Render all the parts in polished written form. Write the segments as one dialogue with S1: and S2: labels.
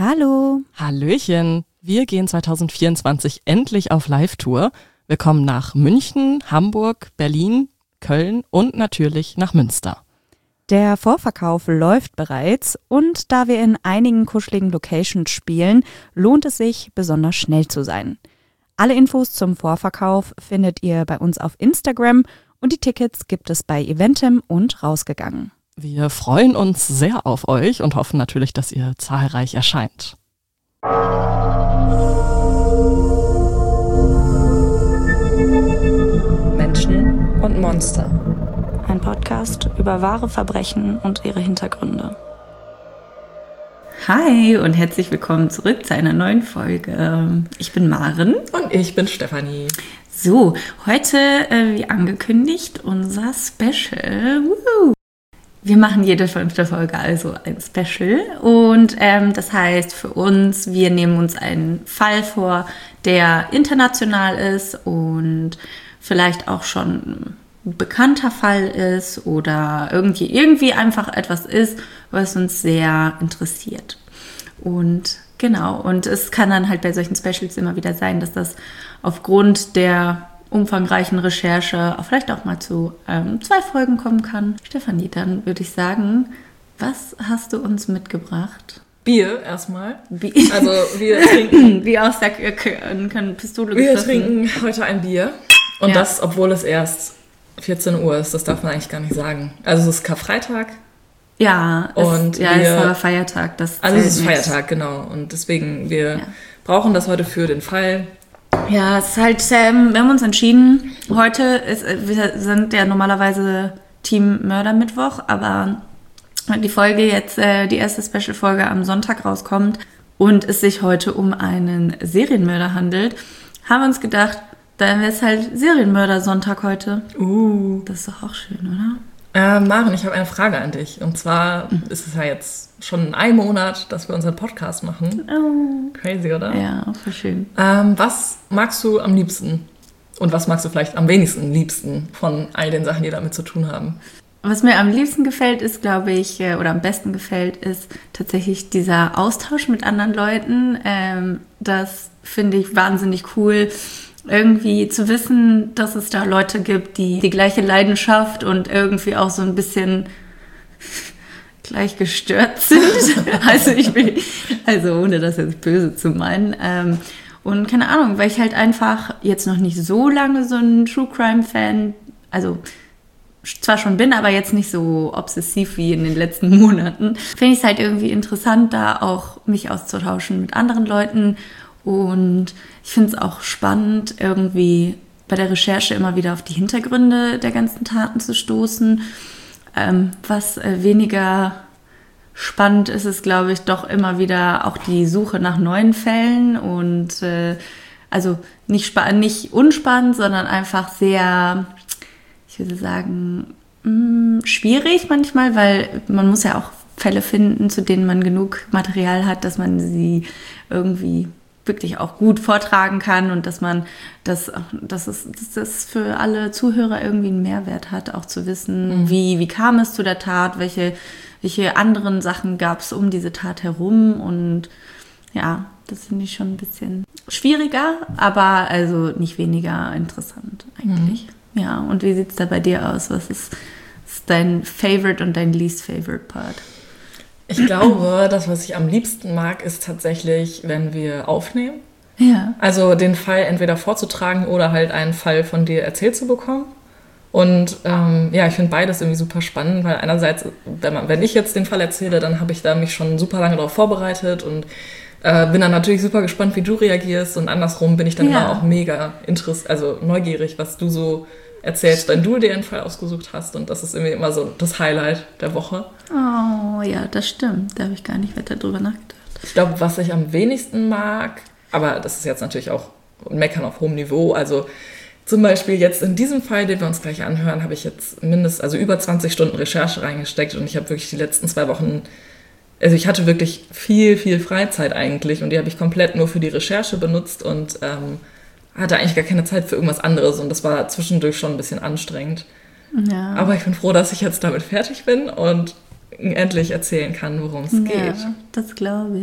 S1: Hallo.
S2: Hallöchen. Wir gehen 2024 endlich auf Live-Tour. Wir kommen nach München, Hamburg, Berlin, Köln und natürlich nach Münster.
S1: Der Vorverkauf läuft bereits und da wir in einigen kuscheligen Locations spielen, lohnt es sich, besonders schnell zu sein. Alle Infos zum Vorverkauf findet ihr bei uns auf Instagram und die Tickets gibt es bei Eventim und Rausgegangen.
S2: Wir freuen uns sehr auf euch und hoffen natürlich, dass ihr zahlreich erscheint.
S3: Menschen und Monster.
S4: Ein Podcast über wahre Verbrechen und ihre Hintergründe.
S5: Hi und herzlich willkommen zurück zu einer neuen Folge. Ich bin Maren.
S2: Und ich bin Stefanie.
S5: So, heute, wie angekündigt, unser Special. Woo! Wir machen jede 5. Folge also ein Special und das heißt für uns, wir nehmen uns einen Fall vor, der international ist und vielleicht auch schon ein bekannter Fall ist oder irgendwie einfach etwas ist, was uns sehr interessiert. Und genau, und es kann dann halt bei solchen Specials immer wieder sein, dass das aufgrund der umfangreichen Recherche vielleicht auch mal zu 2 Folgen kommen kann. Stefanie, dann würde ich sagen, was hast du uns mitgebracht?
S6: Bier erstmal.
S5: Also
S6: wir trinken.
S5: Wie aus der Pistole
S6: Wir
S5: geschossen.
S6: trinken heute ein Bier. Und
S5: Ja.
S6: das, obwohl es erst 14 Uhr ist. Das darf man eigentlich gar nicht sagen. Also es ist Karfreitag.
S5: Ja,
S6: Und
S5: es ist aber Feiertag.
S6: Also es ist Feiertag, genau. Und deswegen, wir brauchen das heute für den Fall.
S5: Ja, es ist halt, wir haben uns entschieden, wir sind ja normalerweise Team Mördermittwoch, aber die Folge jetzt, die erste Special-Folge am Sonntag rauskommt und es sich heute um einen Serienmörder handelt, haben wir uns gedacht, dann wäre es halt Serienmörder-Sonntag heute. Das ist doch auch schön, oder?
S6: Maren, ich habe eine Frage an dich. Und zwar ist es ja jetzt schon ein Monat, dass wir unseren Podcast machen.
S5: Oh.
S6: Crazy, oder?
S5: Ja, voll schön.
S6: Was magst du am liebsten? Und was magst du vielleicht am wenigsten liebsten von all den Sachen, die damit zu tun haben?
S5: Was mir am liebsten gefällt, ist, glaube ich, oder am besten gefällt, ist tatsächlich dieser Austausch mit anderen Leuten. Das finde ich wahnsinnig cool. Irgendwie zu wissen, dass es da Leute gibt, die die gleiche Leidenschaft und irgendwie auch so ein bisschen gleich gestört sind. Also ohne das jetzt böse zu meinen. Und keine Ahnung, weil ich halt einfach jetzt noch nicht so lange so ein True Crime Fan, also zwar schon bin, aber jetzt nicht so obsessiv wie in den letzten Monaten, finde ich es halt irgendwie interessant, da auch mich auszutauschen mit anderen Leuten. Und ich finde es auch spannend, irgendwie bei der Recherche immer wieder auf die Hintergründe der ganzen Taten zu stoßen. Was weniger spannend ist, ist, glaube ich, doch immer wieder auch die Suche nach neuen Fällen. Und also nicht unspannend, sondern einfach sehr, ich würde sagen, schwierig manchmal, weil man muss ja auch Fälle finden, zu denen man genug Material hat, dass man sie irgendwie wirklich auch gut vortragen kann und dass man das für alle Zuhörer irgendwie einen Mehrwert hat, auch zu wissen, wie kam es zu der Tat, welche anderen Sachen gab es um diese Tat herum und ja, das finde ich schon ein bisschen schwieriger, aber also nicht weniger interessant eigentlich. Ja, und wie sieht es da bei dir aus? Was ist dein Favorite und dein least favorite Part?
S6: Ich glaube, das, was ich am liebsten mag, ist tatsächlich, wenn wir aufnehmen.
S5: Ja.
S6: Also den Fall entweder vorzutragen oder halt einen Fall von dir erzählt zu bekommen. Und ich finde beides irgendwie super spannend, weil einerseits, wenn ich jetzt den Fall erzähle, dann habe ich da mich schon super lange darauf vorbereitet und bin dann natürlich super gespannt, wie du reagierst. Und andersrum bin ich dann immer auch mega neugierig, was du so erzählst, wenn du dir einen Fall ausgesucht hast. Und das ist irgendwie immer so das Highlight der Woche.
S5: Oh, ja, das stimmt. Da habe ich gar nicht weiter drüber nachgedacht.
S6: Ich glaube, was ich am wenigsten mag, aber das ist jetzt natürlich auch Meckern auf hohem Niveau, also zum Beispiel jetzt in diesem Fall, den wir uns gleich anhören, habe ich jetzt über 20 Stunden Recherche reingesteckt und ich habe wirklich die letzten 2 Wochen, also ich hatte wirklich viel, viel Freizeit eigentlich und die habe ich komplett nur für die Recherche benutzt und hatte eigentlich gar keine Zeit für irgendwas anderes und das war zwischendurch schon ein bisschen anstrengend.
S5: Ja.
S6: Aber ich bin froh, dass ich jetzt damit fertig bin und endlich erzählen kann, worum es geht.
S5: Ja, das glaube ich.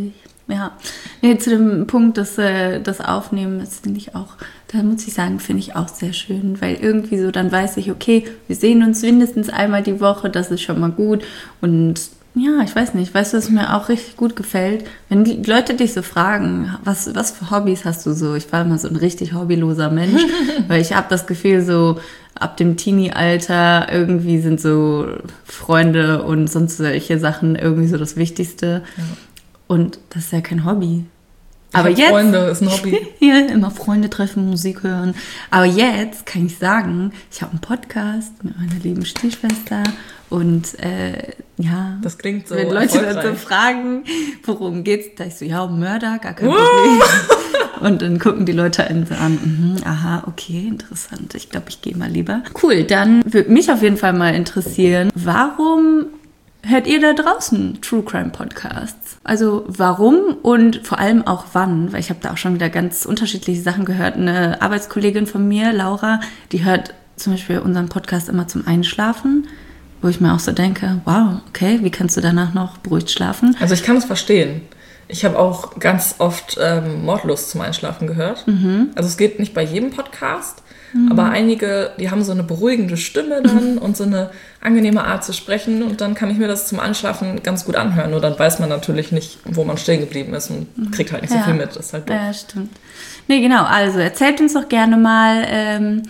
S5: Ja. Nee, zu dem Punkt, das Aufnehmen, das finde ich auch, da muss ich sagen, finde ich auch sehr schön, weil irgendwie so, dann weiß ich, okay, wir sehen uns mindestens einmal die Woche, das ist schon mal gut. Und ja, ich weiß nicht, weißt du, was mir auch richtig gut gefällt? Wenn die Leute dich so fragen, was für Hobbys hast du so? Ich war immer so ein richtig hobbyloser Mensch, weil ich habe das Gefühl, so ab dem Teenie-Alter irgendwie sind so Freunde und sonst solche Sachen irgendwie so das Wichtigste. Ja. Und das ist ja kein Hobby. Aber jetzt,
S6: Freunde ist ein Hobby.
S5: Ja, immer Freunde treffen, Musik hören. Aber jetzt kann ich sagen, ich habe einen Podcast mit meiner lieben Stiefschwester und ja.
S6: Das klingt so
S5: wenn Leute dann so fragen, worum geht's, da ich so, ja, um Mörder, gar kein Problem. Und dann gucken die Leute einen so an, aha, okay, interessant. Ich glaube, ich gehe mal lieber. Cool, dann würde mich auf jeden Fall mal interessieren, warum hört ihr da draußen True Crime Podcasts? Also warum und vor allem auch wann? Weil ich habe da auch schon wieder ganz unterschiedliche Sachen gehört. Eine Arbeitskollegin von mir, Laura, die hört zum Beispiel unseren Podcast immer zum Einschlafen, wo ich mir auch so denke, wow, okay, wie kannst du danach noch beruhigt schlafen?
S6: Also ich kann es verstehen. Ich habe auch ganz oft Mordlust zum Einschlafen gehört. Also es geht nicht bei jedem Podcast, aber einige, die haben so eine beruhigende Stimme dann und so eine angenehme Art zu sprechen und dann kann ich mir das zum Einschlafen ganz gut anhören. Nur dann weiß man natürlich nicht, wo man stehen geblieben ist und kriegt halt nicht so viel mit. Das ist halt doof.
S5: Ja, stimmt. Nee, genau. Also erzählt uns doch gerne mal,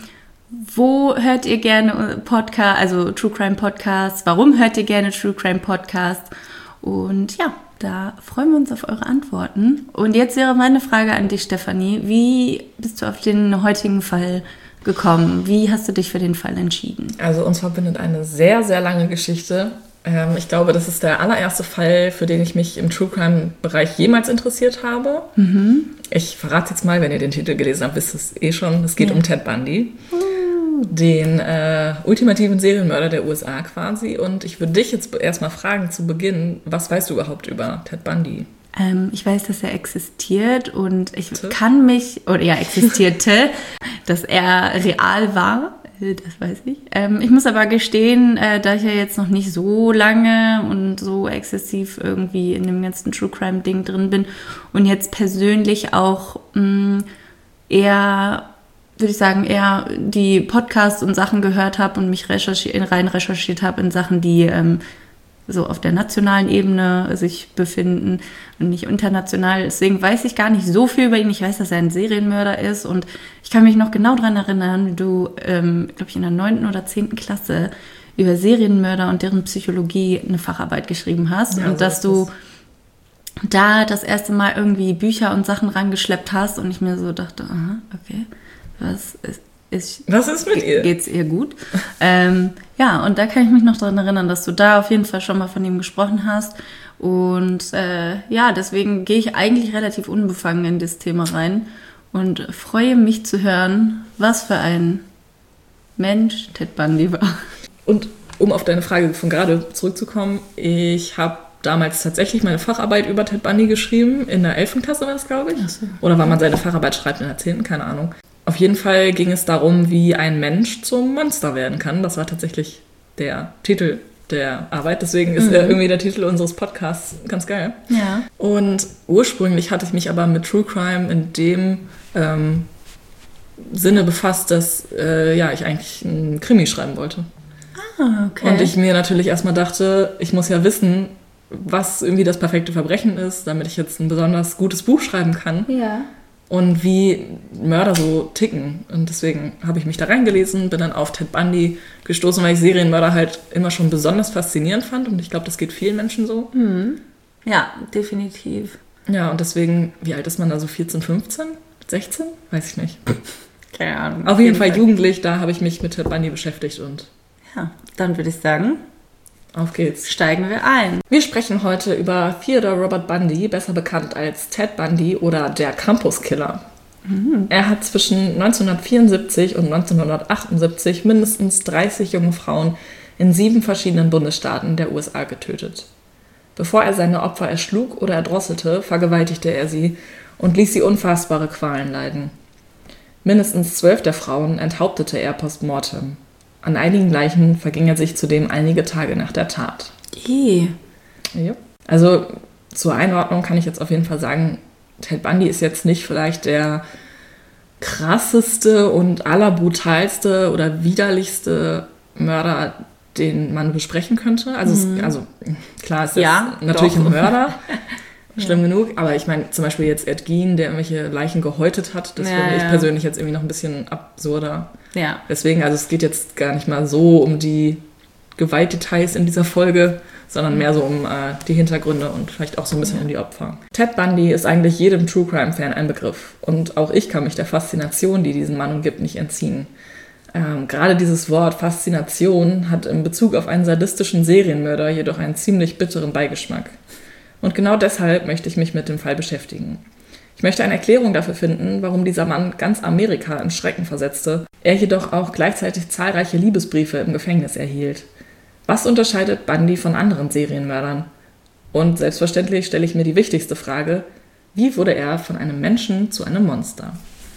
S5: wo hört ihr gerne Podcast, also True Crime Podcasts? Warum hört ihr gerne True Crime Podcasts? Und ja, da freuen wir uns auf eure Antworten. Und jetzt wäre meine Frage an dich, Stefanie. Wie bist du auf den heutigen Fall gekommen? Wie hast du dich für den Fall entschieden?
S6: Also uns verbindet eine sehr, sehr lange Geschichte. Ich glaube, das ist der allererste Fall, für den ich mich im True Crime-Bereich jemals interessiert habe. Ich verrate jetzt mal, wenn ihr den Titel gelesen habt, wisst ihr es schon. Es geht um Ted Bundy, den ultimativen Serienmörder der USA quasi. Und ich würde dich jetzt erstmal fragen zu Beginn, was weißt du überhaupt über Ted Bundy?
S5: Ich weiß, dass er existiert und ich kann mich, oder ja, existierte, dass er real war, das weiß ich. Ich muss aber gestehen, da ich ja jetzt noch nicht so lange und so exzessiv irgendwie in dem ganzen True Crime Ding drin bin und jetzt persönlich auch eher, würde ich sagen, eher die Podcasts und Sachen gehört habe und mich rein recherchiert habe in Sachen, die so auf der nationalen Ebene sich befinden und nicht international. Deswegen weiß ich gar nicht so viel über ihn. Ich weiß, dass er ein Serienmörder ist und ich kann mich noch genau daran erinnern, wie du, glaube ich, in der 9. oder 10. Klasse über Serienmörder und deren Psychologie eine Facharbeit geschrieben hast und so dass du da das erste Mal irgendwie Bücher und Sachen rangeschleppt hast und ich mir so dachte, aha, okay, was ist mit ihr? Geht's ihr gut? Ja, und da kann ich mich noch daran erinnern, dass du da auf jeden Fall schon mal von ihm gesprochen hast. Und ja, deswegen gehe ich eigentlich relativ unbefangen in das Thema rein und freue mich zu hören, was für ein Mensch Ted Bundy war.
S6: Und um auf deine Frage von gerade zurückzukommen, ich habe damals tatsächlich meine Facharbeit über Ted Bundy geschrieben. In der 11. Klasse war das, glaube ich. So. Oder wann man seine Facharbeit schreibt in der 10., keine Ahnung. Auf jeden Fall ging es darum, wie ein Mensch zum Monster werden kann. Das war tatsächlich der Titel der Arbeit. Deswegen ist irgendwie der Titel unseres Podcasts ganz geil.
S5: Ja.
S6: Und ursprünglich hatte ich mich aber mit True Crime in dem Sinne befasst, dass ich eigentlich einen Krimi schreiben wollte.
S5: Ah, okay.
S6: Und ich mir natürlich erstmal dachte, ich muss ja wissen, was irgendwie das perfekte Verbrechen ist, damit ich jetzt ein besonders gutes Buch schreiben kann.
S5: Ja.
S6: Und wie Mörder so ticken. Und deswegen habe ich mich da reingelesen, bin dann auf Ted Bundy gestoßen, weil ich Serienmörder halt immer schon besonders faszinierend fand. Und ich glaube, das geht vielen Menschen so.
S5: Ja, definitiv.
S6: Ja, und deswegen, wie alt ist man da so? 14, 15? 16? Weiß ich nicht.
S5: Keine Ahnung.
S6: Auf jeden Fall jugendlich, da habe ich mich mit Ted Bundy beschäftigt und...
S5: Ja, dann würde ich sagen...
S6: Auf geht's.
S5: Steigen wir ein.
S6: Wir sprechen heute über Theodore Robert Bundy, besser bekannt als Ted Bundy oder der Campus-Killer. Er hat zwischen 1974 und 1978 mindestens 30 junge Frauen in 7 verschiedenen Bundesstaaten der USA getötet. Bevor er seine Opfer erschlug oder erdrosselte, vergewaltigte er sie und ließ sie unfassbare Qualen leiden. Mindestens 12 der Frauen enthauptete er post mortem. An einigen Leichen verging er sich zudem einige Tage nach der Tat.
S5: Ja.
S6: Also zur Einordnung kann ich jetzt auf jeden Fall sagen, Ted Bundy ist jetzt nicht vielleicht der krasseste und allerbrutalste oder widerlichste Mörder, den man besprechen könnte. Also klar ist das natürlich ein Mörder, schlimm genug, aber ich meine zum Beispiel jetzt Ed Gein, der irgendwelche Leichen gehäutet hat, das finde ich persönlich jetzt irgendwie noch ein bisschen absurder. Ja. Deswegen, also es geht jetzt gar nicht mal so um die Gewaltdetails in dieser Folge, sondern mehr so um die Hintergründe und vielleicht auch so ein bisschen um die Opfer. Ted Bundy ist eigentlich jedem True-Crime-Fan ein Begriff. Und auch ich kann mich der Faszination, die diesen Mann umgibt, nicht entziehen. Gerade dieses Wort Faszination hat in Bezug auf einen sadistischen Serienmörder jedoch einen ziemlich bitteren Beigeschmack. Und genau deshalb möchte ich mich mit dem Fall beschäftigen. Ich möchte eine Erklärung dafür finden, warum dieser Mann ganz Amerika in Schrecken versetzte, er jedoch auch gleichzeitig zahlreiche Liebesbriefe im Gefängnis erhielt. Was unterscheidet Bundy von anderen Serienmördern? Und selbstverständlich stelle ich mir die wichtigste Frage, wie wurde er von einem Menschen zu einem Monster?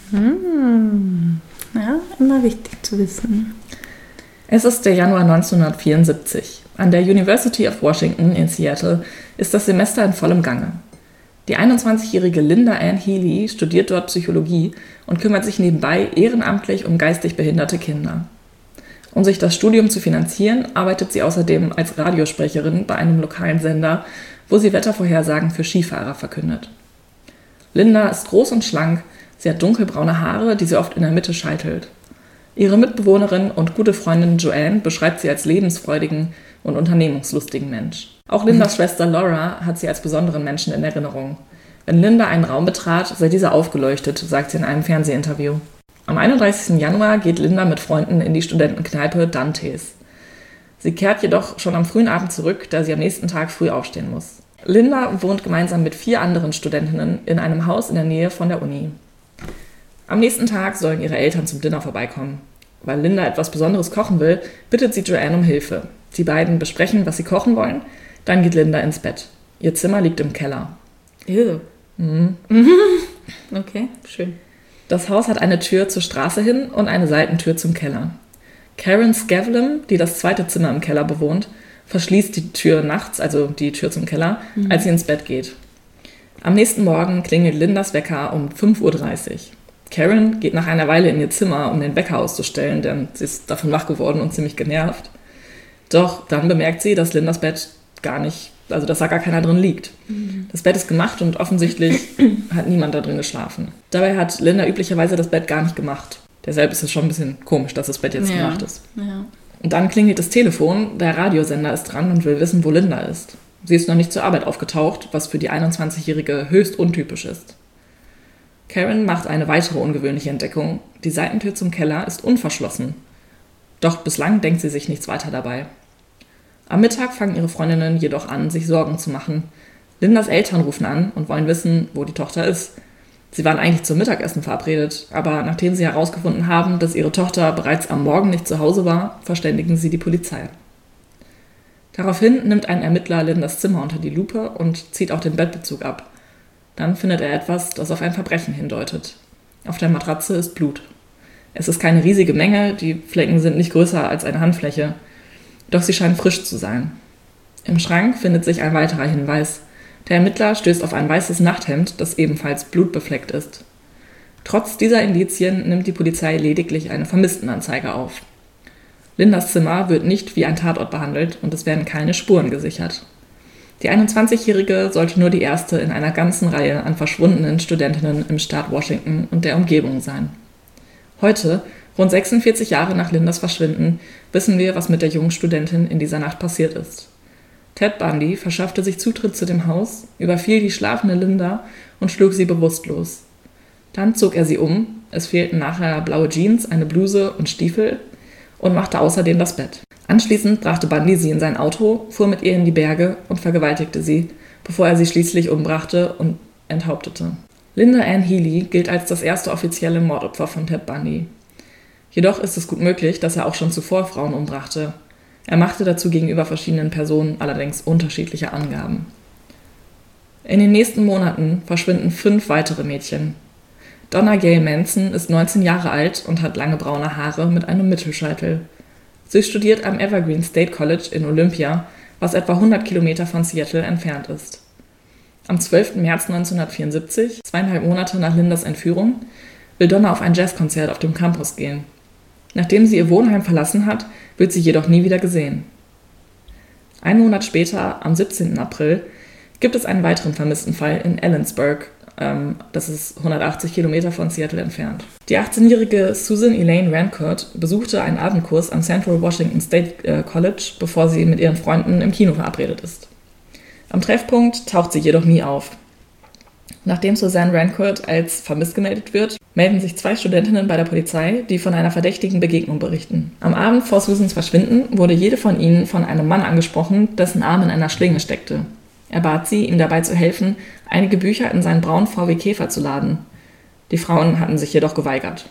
S5: Ja, immer wichtig zu wissen.
S6: Es ist der Januar 1974. An der University of Washington in Seattle ist das Semester in vollem Gange. Die 21-jährige Linda Ann Healy studiert dort Psychologie und kümmert sich nebenbei ehrenamtlich um geistig behinderte Kinder. Um sich das Studium zu finanzieren, arbeitet sie außerdem als Radiosprecherin bei einem lokalen Sender, wo sie Wettervorhersagen für Skifahrer verkündet. Linda ist groß und schlank, sie hat dunkelbraune Haare, die sie oft in der Mitte scheitelt. Ihre Mitbewohnerin und gute Freundin Joanne beschreibt sie als lebensfreudigen und unternehmungslustigen Mensch. Auch Lindas Schwester Laura hat sie als besonderen Menschen in Erinnerung. Wenn Linda einen Raum betrat, sei dieser aufgeleuchtet, sagt sie in einem Fernsehinterview. Am 31. Januar geht Linda mit Freunden in die Studentenkneipe Dantes. Sie kehrt jedoch schon am frühen Abend zurück, da sie am nächsten Tag früh aufstehen muss. Linda wohnt gemeinsam mit 4 anderen Studentinnen in einem Haus in der Nähe von der Uni. Am nächsten Tag sollen ihre Eltern zum Dinner vorbeikommen. Weil Linda etwas Besonderes kochen will, bittet sie Joanne um Hilfe. Die beiden besprechen, was sie kochen wollen, dann geht Linda ins Bett. Ihr Zimmer liegt im Keller.
S5: Ew. Okay, schön.
S6: Das Haus hat eine Tür zur Straße hin und eine Seitentür zum Keller. Karen Scavlem, die das 2. Zimmer im Keller bewohnt, verschließt die Tür nachts, also die Tür zum Keller, als sie ins Bett geht. Am nächsten Morgen klingelt Lindas Wecker um 5:30 Uhr. Karen geht nach einer Weile in ihr Zimmer, um den Wecker auszustellen, denn sie ist davon wach geworden und ziemlich genervt. Doch dann bemerkt sie, dass Lindas Bett dass da gar keiner drin liegt. Das Bett ist gemacht und offensichtlich hat niemand da drin geschlafen. Dabei hat Linda üblicherweise das Bett gar nicht gemacht. Deshalb ist es schon ein bisschen komisch, dass das Bett jetzt gemacht ist.
S5: Ja.
S6: Und dann klingelt das Telefon, der Radiosender ist dran und will wissen, wo Linda ist. Sie ist noch nicht zur Arbeit aufgetaucht, was für die 21-Jährige höchst untypisch ist. Karen macht eine weitere ungewöhnliche Entdeckung. Die Seitentür zum Keller ist unverschlossen. Doch bislang denkt sie sich nichts weiter dabei. Am Mittag fangen ihre Freundinnen jedoch an, sich Sorgen zu machen. Lindas Eltern rufen an und wollen wissen, wo die Tochter ist. Sie waren eigentlich zum Mittagessen verabredet, aber nachdem sie herausgefunden haben, dass ihre Tochter bereits am Morgen nicht zu Hause war, verständigen sie die Polizei. Daraufhin nimmt ein Ermittler Lindas Zimmer unter die Lupe und zieht auch den Bettbezug ab. Dann findet er etwas, das auf ein Verbrechen hindeutet. Auf der Matratze ist Blut. Es ist keine riesige Menge, die Flecken sind nicht größer als eine Handfläche. Doch sie scheinen frisch zu sein. Im Schrank findet sich ein weiterer Hinweis. Der Ermittler stößt auf ein weißes Nachthemd, das ebenfalls blutbefleckt ist. Trotz dieser Indizien nimmt die Polizei lediglich eine Vermisstenanzeige auf. Lindas Zimmer wird nicht wie ein Tatort behandelt und es werden keine Spuren gesichert. Die 21-Jährige sollte nur die erste in einer ganzen Reihe an verschwundenen Studentinnen im Staat Washington und der Umgebung sein. Heute, rund 46 Jahre nach Lindas Verschwinden, wissen wir, was mit der jungen Studentin in dieser Nacht passiert ist. Ted Bundy verschaffte sich Zutritt zu dem Haus, überfiel die schlafende Linda und schlug sie bewusstlos. Dann zog er sie um, es fehlten nachher blaue Jeans, eine Bluse und Stiefel und machte außerdem das Bett. Anschließend brachte Bundy sie in sein Auto, fuhr mit ihr in die Berge und vergewaltigte sie, bevor er sie schließlich umbrachte und enthauptete. Linda Ann Healy gilt als das erste offizielle Mordopfer von Ted Bundy. Jedoch ist es gut möglich, dass er auch schon zuvor Frauen umbrachte. Er machte dazu gegenüber verschiedenen Personen allerdings unterschiedliche Angaben. In den nächsten Monaten verschwinden 5 weitere Mädchen. Donna Gail Manson ist 19 Jahre alt und hat lange braune Haare mit einem Mittelscheitel. Sie studiert am Evergreen State College in Olympia, was etwa 100 Kilometer von Seattle entfernt ist. Am 12. März 1974, 2,5 Monate nach Lindas Entführung, will Donna auf ein Jazzkonzert auf dem Campus gehen. Nachdem sie ihr Wohnheim verlassen hat, wird sie jedoch nie wieder gesehen. 1 Monat später, am 17. April, gibt es einen weiteren vermissten Fall in Ellensburg. Das ist 180 Kilometer von Seattle entfernt. Die 18-jährige Susan Elaine Rancourt besuchte einen Abendkurs am Central Washington State College, bevor sie mit ihren Freunden im Kino verabredet ist. Am Treffpunkt taucht sie jedoch nie auf. Nachdem Susan Rancourt als vermisst gemeldet wird, melden sich 2 Studentinnen bei der Polizei, die von einer verdächtigen Begegnung berichten. Am Abend vor Susans Verschwinden wurde jede von ihnen von einem Mann angesprochen, dessen Arm in einer Schlinge steckte. Er bat sie, ihm dabei zu helfen, einige Bücher in seinen braunen VW Käfer zu laden. Die Frauen hatten sich jedoch geweigert.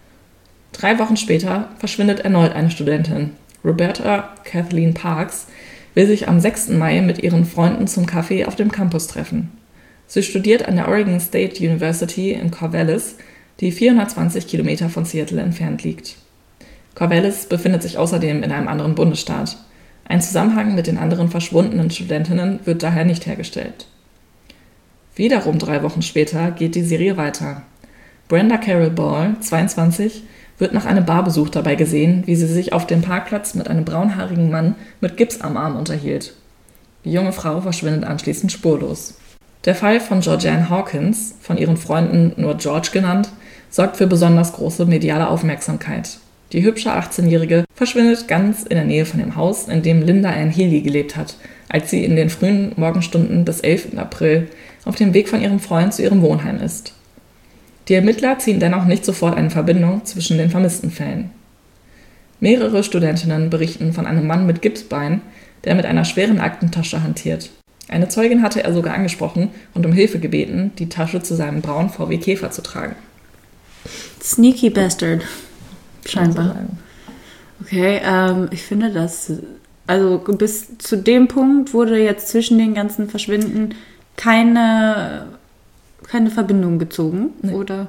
S6: 3 Wochen später verschwindet erneut eine Studentin. Roberta Kathleen Parks will sich am 6. Mai mit ihren Freunden zum Kaffee auf dem Campus treffen. Sie studiert an der Oregon State University in Corvallis, die 420 Kilometer von Seattle entfernt liegt. Corvallis befindet sich außerdem in einem anderen Bundesstaat. Ein Zusammenhang mit den anderen verschwundenen Studentinnen wird daher nicht hergestellt. Wiederum 3 Wochen später geht die Serie weiter. Brenda Carol Ball, 22, wird nach einem Barbesuch dabei gesehen, wie sie sich auf dem Parkplatz mit einem braunhaarigen Mann mit Gips am Arm unterhielt. Die junge Frau verschwindet anschließend spurlos. Der Fall von Georgianne Hawkins, von ihren Freunden nur George genannt, sorgt für besonders große mediale Aufmerksamkeit. Die hübsche 18-Jährige verschwindet ganz in der Nähe von dem Haus, in dem Linda Ann Healy gelebt hat, als sie in den frühen Morgenstunden des 11. April auf dem Weg von ihrem Freund zu ihrem Wohnheim ist. Die Ermittler ziehen dennoch nicht sofort eine Verbindung zwischen den vermissten Fällen. Mehrere Studentinnen berichten von einem Mann mit Gipsbein, der mit einer schweren Aktentasche hantiert. Eine Zeugin hatte er sogar angesprochen und um Hilfe gebeten, die Tasche zu seinem braunen VW Käfer zu tragen.
S5: Sneaky Bastard. Scheinbar. Okay, ich finde das, also bis zu dem Punkt wurde jetzt zwischen den ganzen Verschwinden keine Verbindung gezogen, nee. Oder?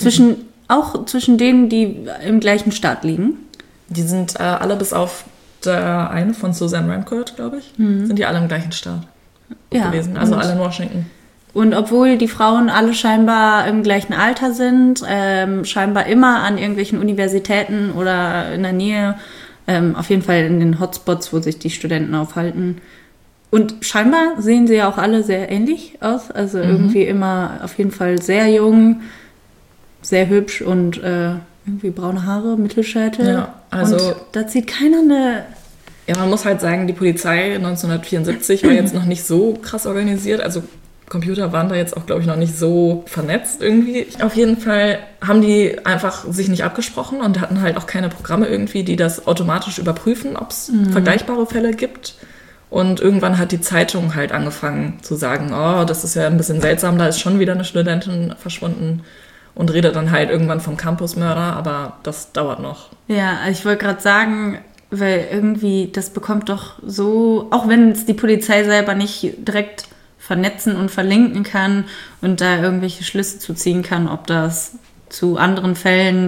S5: Auch zwischen denen, die im gleichen Staat liegen?
S6: Die sind alle bis auf der eine von Susan Rancourt, glaube ich, sind die alle im gleichen Staat gewesen, also alle in Washington.
S5: Und obwohl die Frauen alle scheinbar im gleichen Alter sind, scheinbar immer an irgendwelchen Universitäten oder in der Nähe, auf jeden Fall in den Hotspots, wo sich die Studenten aufhalten. Und scheinbar sehen sie ja auch alle sehr ähnlich aus. Also irgendwie immer auf jeden Fall sehr jung, sehr hübsch und irgendwie braune Haare, Mittelscheitel. Ja, also und da zieht keiner eine...
S6: Ja, man muss halt sagen, die Polizei 1974 war jetzt noch nicht so krass organisiert, also Computer waren da jetzt auch, glaube ich, noch nicht so vernetzt irgendwie. Auf jeden Fall haben die einfach sich nicht abgesprochen und hatten halt auch keine Programme irgendwie, die das automatisch überprüfen, ob es vergleichbare Fälle gibt. Und irgendwann hat die Zeitung halt angefangen zu sagen, oh, das ist ja ein bisschen seltsam, da ist schon wieder eine Studentin verschwunden. Und redet dann halt irgendwann vom Campusmörder, aber das dauert noch.
S5: Ja, ich wollte gerade sagen, weil irgendwie, das bekommt doch so, auch wenn es die Polizei selber nicht direkt vernetzen und verlinken kann und da irgendwelche Schlüsse zu ziehen kann, ob das zu anderen Fällen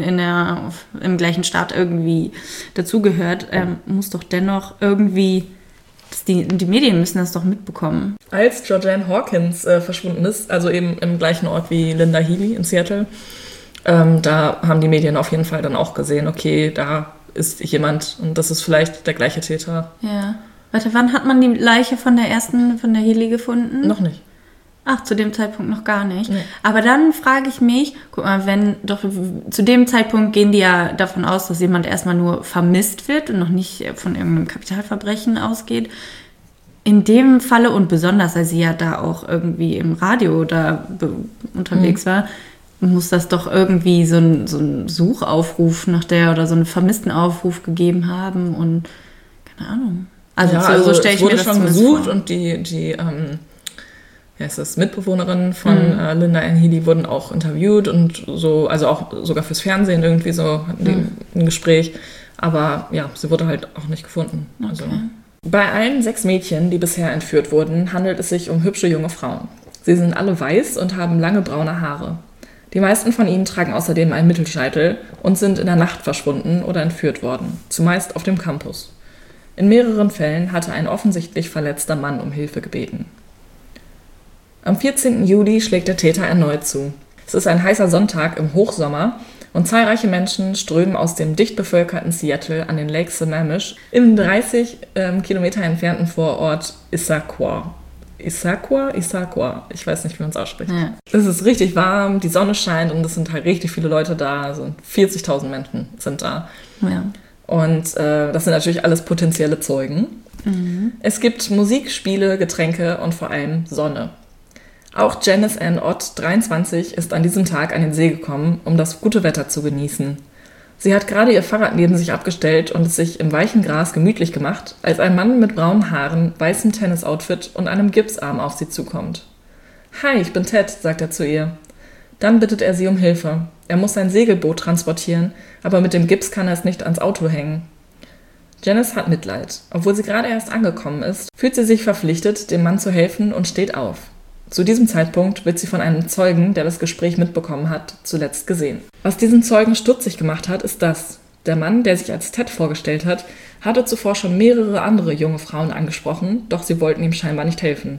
S5: im gleichen Staat irgendwie dazugehört, muss doch dennoch irgendwie, die Medien müssen das doch mitbekommen.
S6: Als Georgianne Hawkins verschwunden ist, also eben im gleichen Ort wie Linda Healy in Seattle, da haben die Medien auf jeden Fall dann auch gesehen, okay, da ist jemand und das ist vielleicht der gleiche Täter.
S5: Ja. Warte, wann hat man die Leiche von der Healy gefunden?
S6: Noch nicht.
S5: Ach, zu dem Zeitpunkt noch gar nicht.
S6: Nee.
S5: Aber dann frage ich mich, guck mal, zu dem Zeitpunkt gehen die ja davon aus, dass jemand erstmal nur vermisst wird und noch nicht von irgendeinem Kapitalverbrechen ausgeht. In dem Falle und besonders, als sie ja da auch irgendwie im Radio da unterwegs war, muss das doch irgendwie so ein Suchaufruf nach der oder so einen Vermisstenaufruf gegeben haben und keine Ahnung. Also so stelle ich mir das
S6: schon gesucht vor. Und die Mitbewohnerinnen von Linda Ann Healy wurden auch interviewt und so, also auch sogar fürs Fernsehen irgendwie so hatten die ein Gespräch. Aber ja, sie wurde halt auch nicht gefunden. Okay. Also. Bei allen 6 Mädchen, die bisher entführt wurden, handelt es sich um hübsche junge Frauen. Sie sind alle weiß und haben lange braune Haare. Die meisten von ihnen tragen außerdem einen Mittelscheitel und sind in der Nacht verschwunden oder entführt worden, zumeist auf dem Campus. In mehreren Fällen hatte ein offensichtlich verletzter Mann um Hilfe gebeten. Am 14. Juli schlägt der Täter erneut zu. Es ist ein heißer Sonntag im Hochsommer und zahlreiche Menschen strömen aus dem dicht bevölkerten Seattle an den Lake Sammamish im 30 Kilometer entfernten Vorort Issaquah. Issaquah? Ich weiß nicht, wie man es ausspricht. Ja. Es ist richtig warm, die Sonne scheint und es sind halt richtig viele Leute da. Also 40.000 Menschen sind da. Ja. Und das sind natürlich alles potenzielle Zeugen. Mhm. Es gibt Musik, Spiele, Getränke und vor allem Sonne. Auch Janice Ann Ott, 23, ist an diesem Tag an den See gekommen, um das gute Wetter zu genießen. Sie hat gerade ihr Fahrrad neben sich abgestellt und es sich im weichen Gras gemütlich gemacht, als ein Mann mit braunen Haaren, weißem Tennisoutfit und einem Gipsarm auf sie zukommt. »Hi, ich bin Ted«, sagt er zu ihr. Dann bittet er sie um Hilfe. Er muss sein Segelboot transportieren, aber mit dem Gips kann er es nicht ans Auto hängen. Janice hat Mitleid. Obwohl sie gerade erst angekommen ist, fühlt sie sich verpflichtet, dem Mann zu helfen und steht auf. Zu diesem Zeitpunkt wird sie von einem Zeugen, der das Gespräch mitbekommen hat, zuletzt gesehen. Was diesen Zeugen stutzig gemacht hat, ist das: Der Mann, der sich als Ted vorgestellt hat, hatte zuvor schon mehrere andere junge Frauen angesprochen, doch sie wollten ihm scheinbar nicht helfen.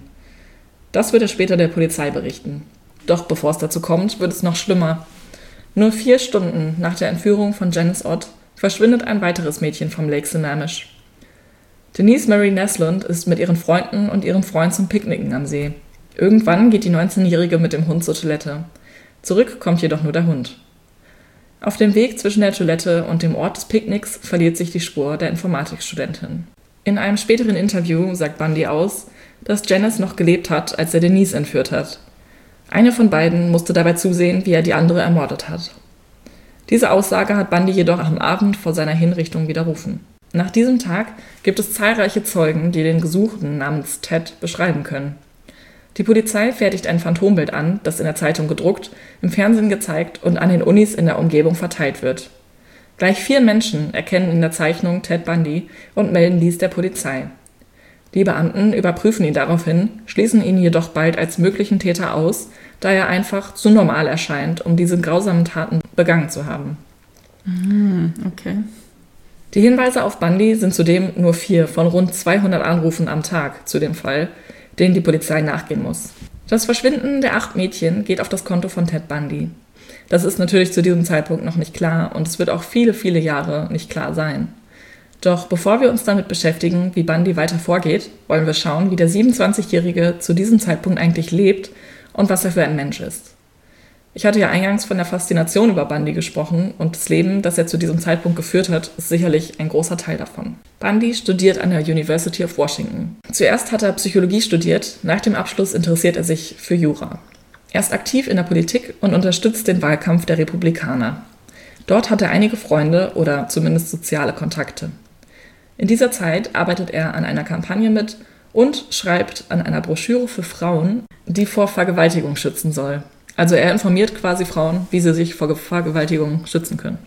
S6: Das wird er später der Polizei berichten. Doch bevor es dazu kommt, wird es noch schlimmer. Nur 4 Stunden nach der Entführung von Janice Ott verschwindet ein weiteres Mädchen vom Lake Sammamish. Denise Marie Neslund ist mit ihren Freunden und ihrem Freund zum Picknicken am See. Irgendwann geht die 19-Jährige mit dem Hund zur Toilette. Zurück kommt jedoch nur der Hund. Auf dem Weg zwischen der Toilette und dem Ort des Picknicks verliert sich die Spur der Informatikstudentin. In einem späteren Interview sagt Bundy aus, dass Janice noch gelebt hat, als er Denise entführt hat. Eine von beiden musste dabei zusehen, wie er die andere ermordet hat. Diese Aussage hat Bundy jedoch am Abend vor seiner Hinrichtung widerrufen. Nach diesem Tag gibt es zahlreiche Zeugen, die den Gesuchten namens Ted beschreiben können. Die Polizei fertigt ein Phantombild an, das in der Zeitung gedruckt, im Fernsehen gezeigt und an den Unis in der Umgebung verteilt wird. Gleich 4 Menschen erkennen in der Zeichnung Ted Bundy und melden dies der Polizei. Die Beamten überprüfen ihn daraufhin, schließen ihn jedoch bald als möglichen Täter aus, da er einfach zu normal erscheint, um diese grausamen Taten begangen zu haben.
S5: Okay.
S6: Die Hinweise auf Bundy sind zudem nur 4 von rund 200 Anrufen am Tag zu dem Fall, denen die Polizei nachgehen muss. Das Verschwinden der 8 Mädchen geht auf das Konto von Ted Bundy. Das ist natürlich zu diesem Zeitpunkt noch nicht klar und es wird auch viele, viele Jahre nicht klar sein. Doch bevor wir uns damit beschäftigen, wie Bundy weiter vorgeht, wollen wir schauen, wie der 27-Jährige zu diesem Zeitpunkt eigentlich lebt und was er für ein Mensch ist. Ich hatte ja eingangs von der Faszination über Bundy gesprochen und das Leben, das er zu diesem Zeitpunkt geführt hat, ist sicherlich ein großer Teil davon. Bundy studiert an der University of Washington. Zuerst hat er Psychologie studiert, nach dem Abschluss interessiert er sich für Jura. Er ist aktiv in der Politik und unterstützt den Wahlkampf der Republikaner. Dort hat er einige Freunde oder zumindest soziale Kontakte. In dieser Zeit arbeitet er an einer Kampagne mit und schreibt an einer Broschüre für Frauen, die vor Vergewaltigung schützen soll. Also er informiert quasi Frauen, wie sie sich vor Vergewaltigung schützen können.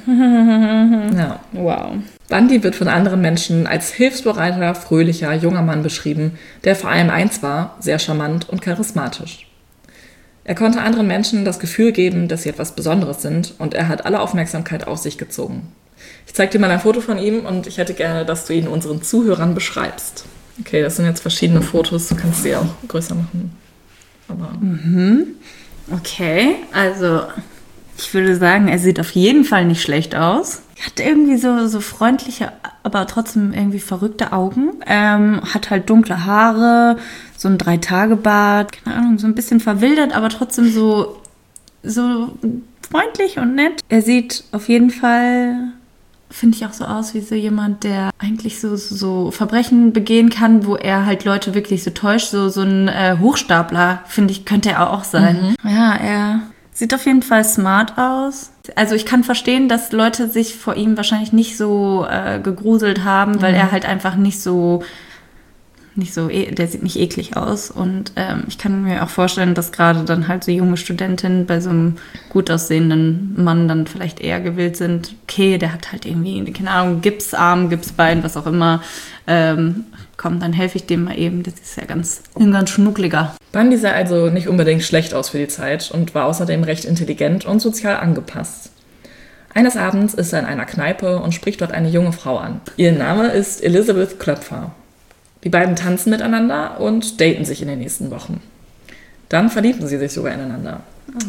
S6: Ja.
S5: Wow.
S6: Bundy wird von anderen Menschen als hilfsbereiter, fröhlicher, junger Mann beschrieben, der vor allem eins war, sehr charmant und charismatisch. Er konnte anderen Menschen das Gefühl geben, dass sie etwas Besonderes sind und er hat alle Aufmerksamkeit auf sich gezogen. Ich zeige dir mal ein Foto von ihm und ich hätte gerne, dass du ihn unseren Zuhörern beschreibst. Okay, das sind jetzt verschiedene Fotos, du kannst sie auch größer machen. Aber
S5: Okay, also ich würde sagen, er sieht auf jeden Fall nicht schlecht aus. Er hat irgendwie so freundliche, aber trotzdem irgendwie verrückte Augen. Hat halt dunkle Haare, so ein 3-Tage-Bart, keine Ahnung, so ein bisschen verwildert, aber trotzdem so freundlich und nett. Er sieht auf jeden Fall, finde ich, auch so aus wie so jemand, der eigentlich so Verbrechen begehen kann, wo er halt Leute wirklich so täuscht. So ein Hochstapler, finde ich, könnte er auch sein. Ja, er sieht auf jeden Fall smart aus. Also ich kann verstehen, dass Leute sich vor ihm wahrscheinlich nicht so gegruselt haben, weil er halt einfach nicht so, der sieht nicht eklig aus. Und ich kann mir auch vorstellen, dass gerade dann halt so junge Studentinnen bei so einem gut aussehenden Mann dann vielleicht eher gewillt sind, okay, der hat halt irgendwie, keine Ahnung, Gipsarm, Gipsbein, was auch immer. Komm, dann helfe ich dem mal eben. Das ist ja ganz schnuckliger.
S6: Bundy sah also nicht unbedingt schlecht aus für die Zeit und war außerdem recht intelligent und sozial angepasst. Eines Abends ist er in einer Kneipe und spricht dort eine junge Frau an. Ihr Name ist Elizabeth Klöpfer. Die beiden tanzen miteinander und daten sich in den nächsten Wochen. Dann verliebten sie sich sogar ineinander.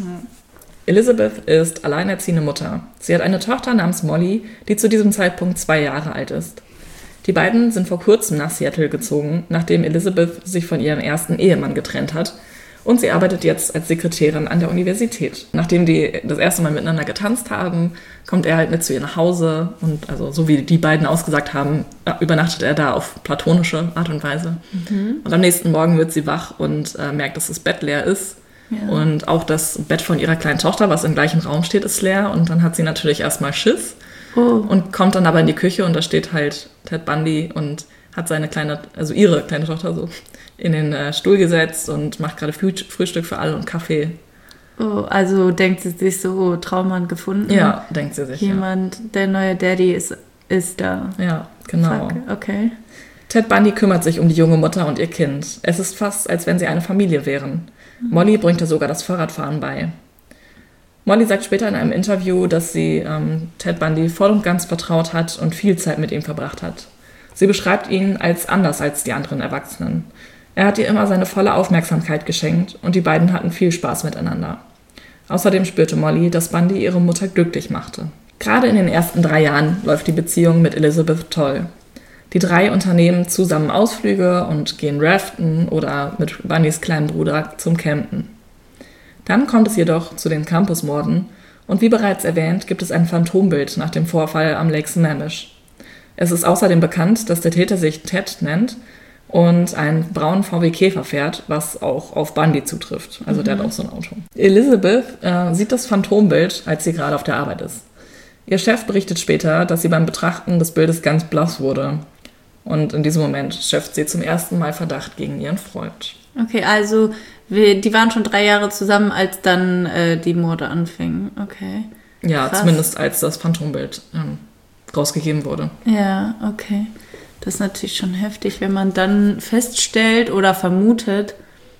S6: Elizabeth ist alleinerziehende Mutter. Sie hat eine Tochter namens Molly, die zu diesem Zeitpunkt 2 Jahre alt ist. Die beiden sind vor kurzem nach Seattle gezogen, nachdem Elizabeth sich von ihrem ersten Ehemann getrennt hat. Und sie arbeitet jetzt als Sekretärin an der Universität. Nachdem die das erste Mal miteinander getanzt haben, kommt er halt mit zu ihr nach Hause. Und also so wie die beiden ausgesagt haben, übernachtet er da auf platonische Art und Weise. Und am nächsten Morgen wird sie wach und merkt, dass das Bett leer ist. Ja. Und auch das Bett von ihrer kleinen Tochter, was im gleichen Raum steht, ist leer. Und dann hat sie natürlich erstmal Schiss. Und kommt dann aber in die Küche und da steht halt Ted Bundy und hat ihre kleine Tochter so in den Stuhl gesetzt und macht gerade Frühstück für alle und Kaffee.
S5: Oh, also denkt sie sich so, Traummann gefunden?
S6: Ja, denkt sie sich,
S5: der neue Daddy ist da.
S6: Ja, genau.
S5: Fuck, okay.
S6: Ted Bundy kümmert sich um die junge Mutter und ihr Kind. Es ist fast, als wenn sie eine Familie wären. Molly bringt ihr sogar das Fahrradfahren bei. Molly sagt später in einem Interview, dass sie Ted Bundy voll und ganz vertraut hat und viel Zeit mit ihm verbracht hat. Sie beschreibt ihn als anders als die anderen Erwachsenen. Er hat ihr immer seine volle Aufmerksamkeit geschenkt und die beiden hatten viel Spaß miteinander. Außerdem spürte Molly, dass Bundy ihre Mutter glücklich machte. Gerade in den ersten 3 Jahren läuft die Beziehung mit Elizabeth toll. Die 3 unternehmen zusammen Ausflüge und gehen raften oder mit Bundys kleinen Bruder zum Campen. Dann kommt es jedoch zu den Campusmorden und wie bereits erwähnt, gibt es ein Phantombild nach dem Vorfall am Lake Sammamish. Es ist außerdem bekannt, dass der Täter sich Ted nennt und einen braunen VW Käfer fährt, was auch auf Bundy zutrifft. Also der hat auch so ein Auto. Elizabeth sieht das Phantombild, als sie gerade auf der Arbeit ist. Ihr Chef berichtet später, dass sie beim Betrachten des Bildes ganz blass wurde. Und in diesem Moment schöpft sie zum ersten Mal Verdacht gegen ihren Freund.
S5: Okay, also die waren schon 3 Jahre zusammen, als dann die Morde anfingen. Okay.
S6: Ja,
S5: Krass.
S6: Zumindest als das Phantombild rausgegeben wurde.
S5: Ja, okay. Das ist natürlich schon heftig, wenn man dann feststellt oder vermutet,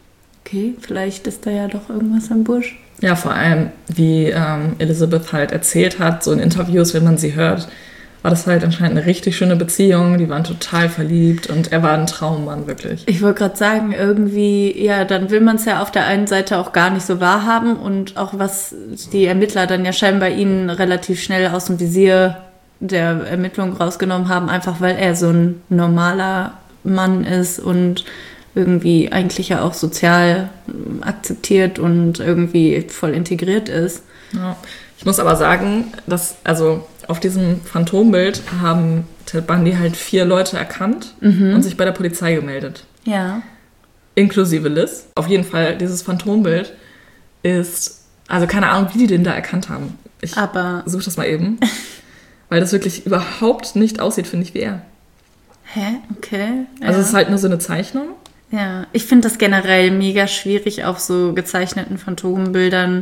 S5: okay, vielleicht ist da ja doch irgendwas im Busch.
S6: Ja, vor allem, wie Elizabeth halt erzählt hat, so in Interviews, wenn man sie hört, war das halt anscheinend eine richtig schöne Beziehung. Die waren total verliebt und er war ein Traummann, wirklich.
S5: Ich wollte gerade sagen, irgendwie, ja, dann will man es ja auf der einen Seite auch gar nicht so wahrhaben und auch was die Ermittler dann ja scheinbar ihn relativ schnell aus dem Visier der Ermittlung rausgenommen haben, einfach weil er so ein normaler Mann ist und irgendwie eigentlich ja auch sozial akzeptiert und irgendwie voll integriert ist.
S6: Ja. Ich muss aber sagen, dass auf diesem Phantombild haben Ted Bundy halt 4 Leute erkannt und sich bei der Polizei gemeldet.
S5: Ja.
S6: Inklusive Liz. Auf jeden Fall, dieses Phantombild ist, also keine Ahnung, wie die den da erkannt haben. Ich suche das mal eben. Weil das wirklich überhaupt nicht aussieht, finde ich, wie er.
S5: Hä? Okay. Ja.
S6: Also es ist halt nur so eine Zeichnung.
S5: Ja, ich finde das generell mega schwierig, auf so gezeichneten Phantombildern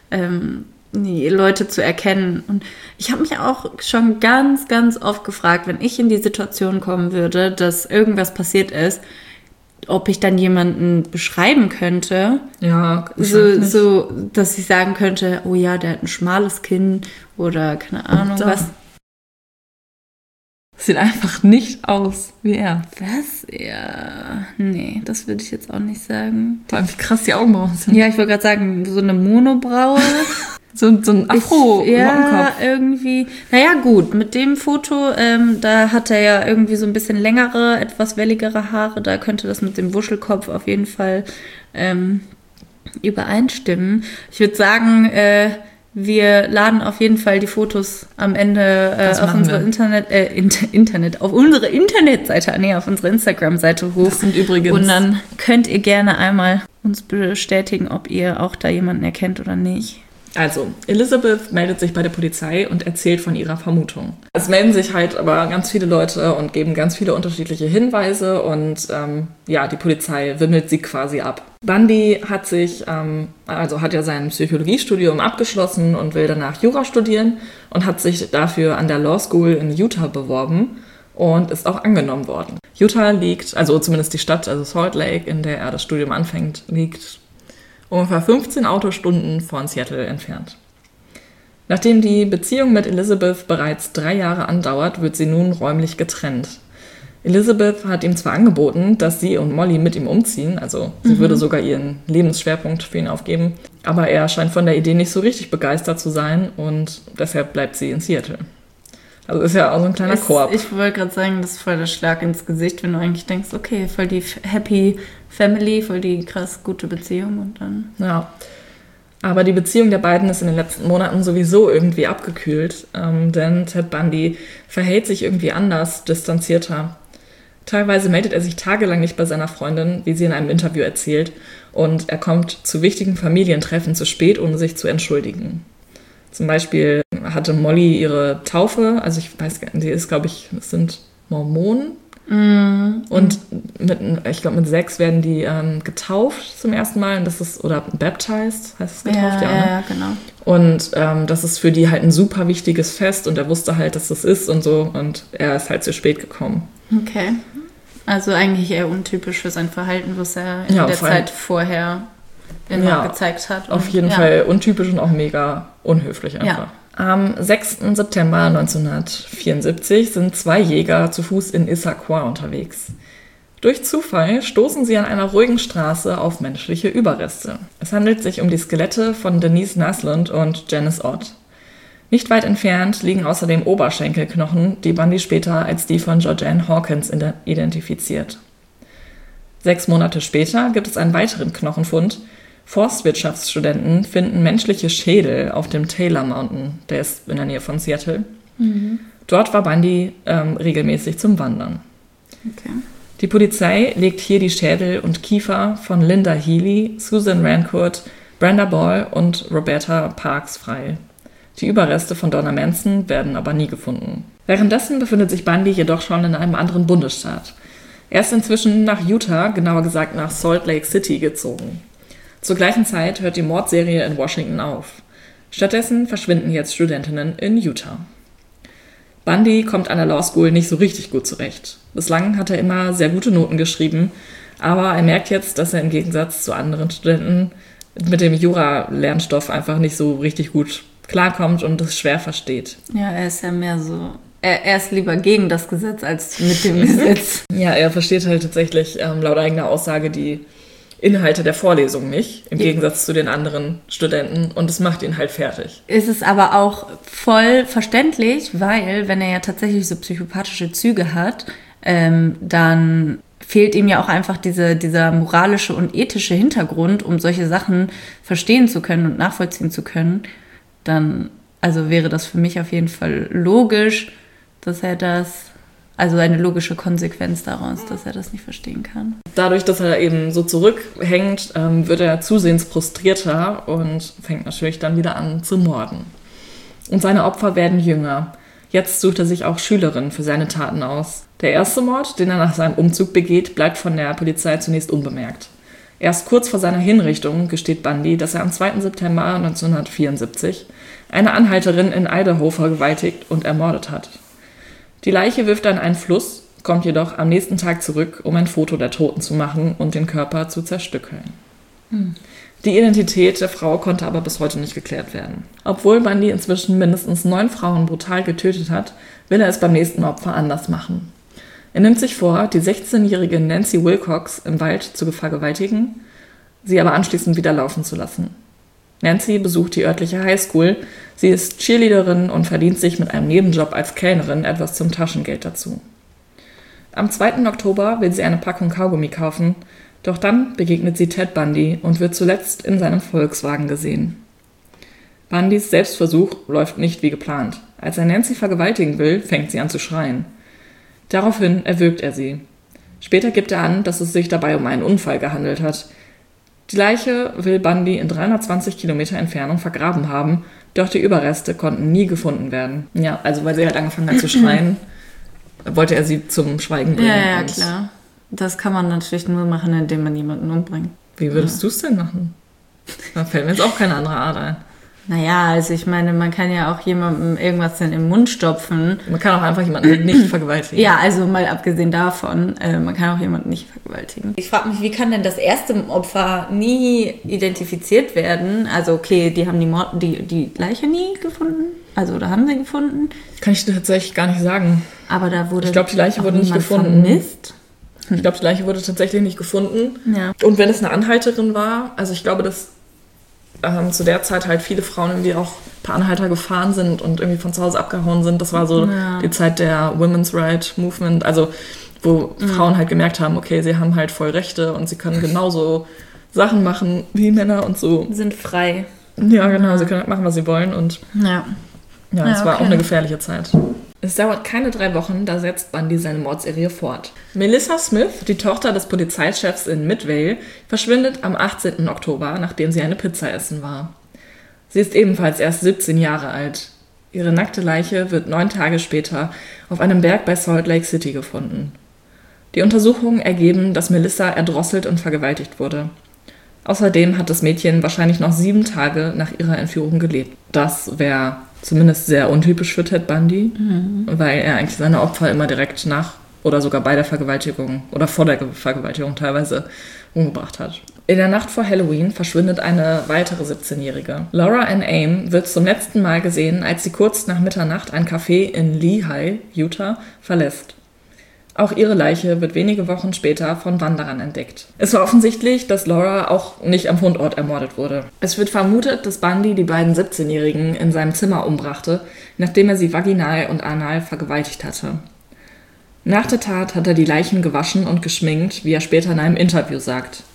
S5: Leute zu erkennen. Und ich habe mich auch schon ganz, ganz oft gefragt, wenn ich in die Situation kommen würde, dass irgendwas passiert ist, ob ich dann jemanden beschreiben könnte.
S6: Ja,
S5: so, dass ich sagen könnte, oh ja, der hat ein schmales Kinn oder keine Ahnung was.
S6: Sieht einfach nicht aus wie er.
S5: Was? Ja, nee, das würde ich jetzt auch nicht sagen.
S6: Vor allem, wie krass die Augenbrauen sind.
S5: Ja, ich wollte gerade sagen, so eine Monobraue.
S6: so ein Afro
S5: ja,
S6: Kopf.
S5: Irgendwie. Naja, gut, mit dem Foto, da hat er ja irgendwie so ein bisschen längere, etwas welligere Haare. Da könnte das mit dem Wuschelkopf auf jeden Fall übereinstimmen. Ich würde sagen, wir laden auf jeden Fall die Fotos am Ende auf unsere auf unsere Internetseite, auf unsere Instagram-Seite hoch.
S6: Das sind übrigens.
S5: Und dann könnt ihr gerne einmal uns bestätigen, ob ihr auch da jemanden erkennt oder nicht.
S6: Also, Elizabeth meldet sich bei der Polizei und erzählt von ihrer Vermutung. Es melden sich halt aber ganz viele Leute und geben ganz viele unterschiedliche Hinweise und die Polizei wimmelt sie quasi ab. Bundy hat hat ja sein Psychologiestudium abgeschlossen und will danach Jura studieren und hat sich dafür an der Law School in Utah beworben und ist auch angenommen worden. Utah liegt, also zumindest die Stadt, also Salt Lake, in der er das Studium anfängt, liegt ungefähr 15 Autostunden von Seattle entfernt. Nachdem die Beziehung mit Elizabeth bereits 3 Jahre andauert, wird sie nun räumlich getrennt. Elizabeth hat ihm zwar angeboten, dass sie und Molly mit ihm umziehen, also sie würde sogar ihren Lebensschwerpunkt für ihn aufgeben, aber er scheint von der Idee nicht so richtig begeistert zu sein und deshalb bleibt sie in Seattle. Also ist ja auch so ein kleiner Korb.
S5: Ich wollte gerade sagen, das ist voll der Schlag ins Gesicht, wenn du eigentlich denkst, okay, voll die happy Family, voll die krass gute Beziehung und dann...
S6: Ja, aber die Beziehung der beiden ist in den letzten Monaten sowieso irgendwie abgekühlt, denn Ted Bundy verhält sich irgendwie anders, distanzierter. Teilweise meldet er sich tagelang nicht bei seiner Freundin, wie sie in einem Interview erzählt, und er kommt zu wichtigen Familientreffen zu spät, ohne sich zu entschuldigen. Zum Beispiel hatte Molly ihre Taufe, also ich weiß gar nicht, die ist, glaube ich, das sind Mormonen. Und ich glaube, mit 6 werden die getauft zum ersten Mal. Und das ist, oder baptized, heißt es getauft, ja, ne?
S5: Ja, genau.
S6: Und das ist für die halt ein super wichtiges Fest und er wusste halt, dass das ist und so. Und er ist halt zu spät gekommen.
S5: Okay. Also eigentlich eher untypisch für sein Verhalten, was er in der Zeit vorher immer gezeigt hat.
S6: Auf jeden Fall untypisch und auch mega unhöflich einfach. Ja. Am 6. September 1974 sind 2 Jäger zu Fuß in Issaquah unterwegs. Durch Zufall stoßen sie an einer ruhigen Straße auf menschliche Überreste. Es handelt sich um die Skelette von Denise Naslund und Janice Ott. Nicht weit entfernt liegen außerdem Oberschenkelknochen, die Bundy später als die von Georgianne Hawkins identifiziert. 6 Monate später gibt es einen weiteren Knochenfund. Forstwirtschaftsstudenten finden menschliche Schädel auf dem Taylor Mountain, der ist in der Nähe von Seattle. Dort war Bundy regelmäßig zum Wandern.
S5: Okay.
S6: Die Polizei legt hier die Schädel und Kiefer von Linda Healy, Susan Rancourt, Brenda Ball und Roberta Parks frei. Die Überreste von Donna Manson werden aber nie gefunden. Währenddessen befindet sich Bundy jedoch schon in einem anderen Bundesstaat. Er ist inzwischen nach Utah, genauer gesagt nach Salt Lake City, gezogen. Zur gleichen Zeit hört die Mordserie in Washington auf. Stattdessen verschwinden jetzt Studentinnen in Utah. Bundy kommt an der Law School nicht so richtig gut zurecht. Bislang hat er immer sehr gute Noten geschrieben, aber er merkt jetzt, dass er im Gegensatz zu anderen Studenten mit dem Jura-Lernstoff einfach nicht so richtig gut klarkommt und es schwer versteht.
S5: Ja, er ist ja mehr so... Er ist lieber gegen das Gesetz als mit dem Gesetz.
S6: Ja, er versteht halt tatsächlich laut eigener Aussage die Inhalte der Vorlesung nicht, im Gegensatz zu den anderen Studenten, und es macht ihn halt fertig.
S5: Ist es aber auch voll verständlich, weil, wenn er ja tatsächlich so psychopathische Züge hat, dann fehlt ihm ja auch einfach dieser moralische und ethische Hintergrund, um solche Sachen verstehen zu können und nachvollziehen zu können. Dann, also wäre das für mich auf jeden Fall logisch, dass er das... Also eine logische Konsequenz daraus, dass er das nicht verstehen kann.
S6: Dadurch, dass er eben so zurückhängt, wird er zusehends frustrierter und fängt natürlich dann wieder an zu morden. Und seine Opfer werden jünger. Jetzt sucht er sich auch Schülerinnen für seine Taten aus. Der erste Mord, den er nach seinem Umzug begeht, bleibt von der Polizei zunächst unbemerkt. Erst kurz vor seiner Hinrichtung gesteht Bundy, dass er am 2. September 1974 eine Anhalterin in Idaho vergewaltigt und ermordet hat. Die Leiche wirft er in einen Fluss, kommt jedoch am nächsten Tag zurück, um ein Foto der Toten zu machen und den Körper zu zerstückeln. Die Identität der Frau konnte aber bis heute nicht geklärt werden. Obwohl Bundy inzwischen mindestens 9 Frauen brutal getötet hat, will er es beim nächsten Opfer anders machen. Er nimmt sich vor, die 16-jährige Nancy Wilcox im Wald zu vergewaltigen, sie aber anschließend wieder laufen zu lassen. Nancy besucht die örtliche Highschool. Sie ist Cheerleaderin und verdient sich mit einem Nebenjob als Kellnerin etwas zum Taschengeld dazu. Am 2. Oktober will sie eine Packung Kaugummi kaufen, doch dann begegnet sie Ted Bundy und wird zuletzt in seinem Volkswagen gesehen. Bundys Selbstversuch läuft nicht wie geplant. Als er Nancy vergewaltigen will, fängt sie an zu schreien. Daraufhin erwürgt er sie. Später gibt er an, dass es sich dabei um einen Unfall gehandelt hat. Die Leiche will Bundy in 320 Kilometer Entfernung vergraben haben, doch die Überreste konnten nie gefunden werden. Ja, also weil sie halt angefangen hat zu schreien, wollte er sie zum Schweigen bringen.
S5: Ja, klar. Das kann man natürlich nur machen, indem man jemanden umbringt.
S6: Wie würdest du es denn machen? Da fällt mir jetzt auch keine andere Art ein.
S5: Naja, also ich meine, man kann ja auch jemandem irgendwas in den Mund stopfen.
S6: Man kann auch einfach jemanden nicht vergewaltigen.
S5: Ja, also mal abgesehen davon, man kann auch jemanden nicht vergewaltigen. Ich frage mich, wie kann denn das erste Opfer nie identifiziert werden? Also okay, die haben die Leiche nie gefunden? Also da haben sie gefunden?
S6: Kann ich dir tatsächlich gar nicht sagen.
S5: Aber da wurde
S6: ich glaube, die Leiche wurde nicht gefunden.
S5: Vermisst?
S6: Ich glaube, die Leiche wurde tatsächlich nicht gefunden.
S5: Ja.
S6: Und wenn es eine Anhalterin war, also ich glaube, dass zu der Zeit halt viele Frauen irgendwie auch per Anhalter gefahren sind und irgendwie von zu Hause abgehauen sind. Das war so die Zeit der Women's Right Movement, also wo Frauen halt gemerkt haben, okay, sie haben halt voll Rechte und sie können genauso Sachen machen wie Männer und so.
S5: Sind frei.
S6: Ja, genau, sie können halt machen, was sie wollen und es war auch eine gefährliche Zeit. Es dauert keine 3 Wochen, da setzt Bundy seine Mordserie fort. Melissa Smith, die Tochter des Polizeichefs in Midvale, verschwindet am 18. Oktober, nachdem sie eine Pizza essen war. Sie ist ebenfalls erst 17 Jahre alt. Ihre nackte Leiche wird 9 Tage später auf einem Berg bei Salt Lake City gefunden. Die Untersuchungen ergeben, dass Melissa erdrosselt und vergewaltigt wurde. Außerdem hat das Mädchen wahrscheinlich noch 7 Tage nach ihrer Entführung gelebt. Das wäre zumindest sehr untypisch für Ted Bundy, weil er eigentlich seine Opfer immer direkt nach oder sogar bei der Vergewaltigung oder vor der Vergewaltigung teilweise umgebracht hat. In der Nacht vor Halloween verschwindet eine weitere 17-Jährige. Laura Ann Aim wird zum letzten Mal gesehen, als sie kurz nach Mitternacht ein Café in Lehi, Utah, verlässt. Auch ihre Leiche wird wenige Wochen später von Wanderern entdeckt. Es war offensichtlich, dass Laura auch nicht am Fundort ermordet wurde. Es wird vermutet, dass Bundy die beiden 17-Jährigen in seinem Zimmer umbrachte, nachdem er sie vaginal und anal vergewaltigt hatte. Nach der Tat hat er die Leichen gewaschen und geschminkt, wie er später in einem Interview sagt.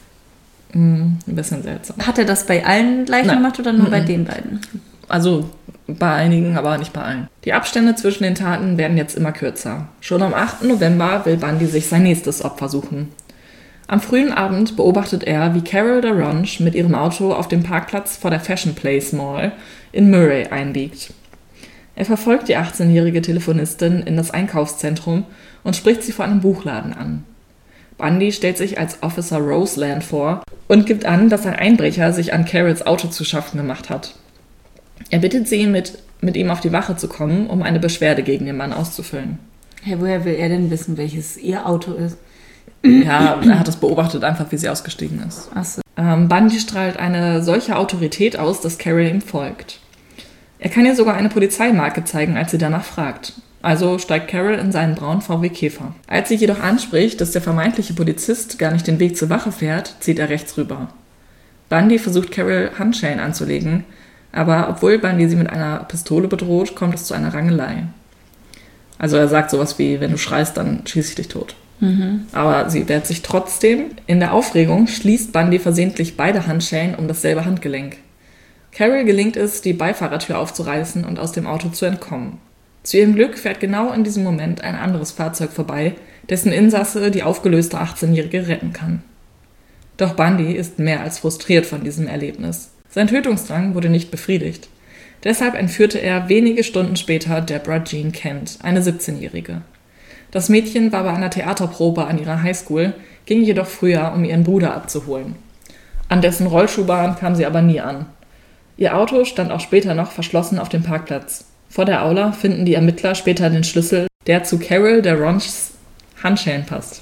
S6: Ein bisschen seltsam.
S5: Hat er das bei allen Leichen gemacht oder nur bei den beiden?
S6: Also bei einigen, aber nicht bei allen. Die Abstände zwischen den Taten werden jetzt immer kürzer. Schon am 8. November will Bundy sich sein nächstes Opfer suchen. Am frühen Abend beobachtet er, wie Carol DaRonch mit ihrem Auto auf dem Parkplatz vor der Fashion Place Mall in Murray einbiegt. Er verfolgt die 18-jährige Telefonistin in das Einkaufszentrum und spricht sie vor einem Buchladen an. Bundy stellt sich als Officer Roseland vor und gibt an, dass ein Einbrecher sich an Carols Auto zu schaffen gemacht hat. Er bittet sie, mit ihm auf die Wache zu kommen, um eine Beschwerde gegen den Mann auszufüllen.
S5: Hey, woher will er denn wissen, welches ihr Auto ist?
S6: Ja, er hat es beobachtet, einfach wie sie ausgestiegen ist.
S5: Ach so.
S6: Bundy strahlt eine solche Autorität aus, dass Carol ihm folgt. Er kann ihr sogar eine Polizeimarke zeigen, als sie danach fragt. Also steigt Carol in seinen braunen VW Käfer. Als sie jedoch anspricht, dass der vermeintliche Polizist gar nicht den Weg zur Wache fährt, zieht er rechts rüber. Bundy versucht Carol Handschellen anzulegen, aber obwohl Bundy sie mit einer Pistole bedroht, kommt es zu einer Rangelei. Also er sagt sowas wie, wenn du schreist, dann schieße ich dich tot. Aber sie wehrt sich trotzdem. In der Aufregung schließt Bundy versehentlich beide Handschellen um dasselbe Handgelenk. Carol gelingt es, die Beifahrertür aufzureißen und aus dem Auto zu entkommen. Zu ihrem Glück fährt genau in diesem Moment ein anderes Fahrzeug vorbei, dessen Insasse die aufgelöste 18-Jährige retten kann. Doch Bundy ist mehr als frustriert von diesem Erlebnis. Sein Tötungsdrang wurde nicht befriedigt. Deshalb entführte er wenige Stunden später Deborah Jean Kent, eine 17-Jährige. Das Mädchen war bei einer Theaterprobe an ihrer Highschool, ging jedoch früher, um ihren Bruder abzuholen. An dessen Rollschuhbahn kam sie aber nie an. Ihr Auto stand auch später noch verschlossen auf dem Parkplatz. Vor der Aula finden die Ermittler später den Schlüssel, der zu Carol DaRonchs Handschellen passt.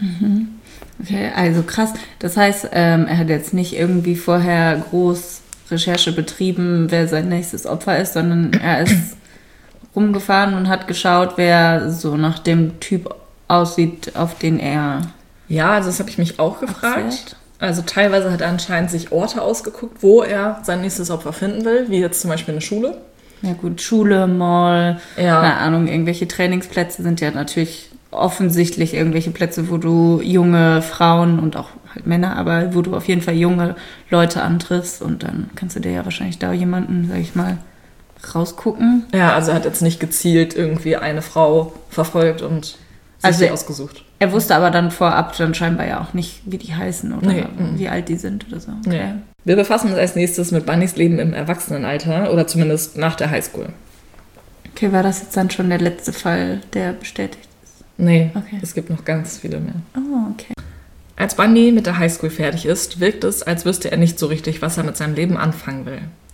S5: Okay, also krass. Das heißt, er hat jetzt nicht irgendwie vorher groß Recherche betrieben, wer sein nächstes Opfer ist, sondern er ist rumgefahren und hat geschaut, wer so nach dem Typ aussieht, auf den er...
S6: Ja, also das habe ich mich auch gefragt.
S5: abfährt.
S6: Also teilweise hat er anscheinend sich Orte ausgeguckt, wo er sein nächstes Opfer finden will, wie jetzt zum Beispiel eine Schule.
S5: Ja gut, Schule, Mall,
S6: Ja.
S5: keine Ahnung, irgendwelche Trainingsplätze sind ja natürlich offensichtlich irgendwelche Plätze, wo du junge Frauen und auch halt Männer, aber wo du auf jeden Fall junge Leute antriffst und dann kannst du dir ja wahrscheinlich da jemanden, sag ich mal, rausgucken.
S6: Ja, also er hat jetzt nicht gezielt irgendwie eine Frau verfolgt und sich
S5: Also
S6: die ausgesucht.
S5: Er wusste aber dann vorab dann scheinbar ja auch nicht, wie die heißen oder
S6: Nee.
S5: wie alt die sind oder so.
S6: Nee. Wir befassen uns als nächstes mit Bundys Leben im Erwachsenenalter oder zumindest nach der Highschool.
S5: Okay, war das jetzt dann schon der letzte Fall, der bestätigt ist?
S6: Nee,
S5: Okay.
S6: es gibt noch ganz viele mehr.
S5: Oh, okay.
S6: Als Bundy mit der Highschool fertig ist, wirkt es, als wüsste er nicht so richtig, was er mit seinem Leben anfangen will.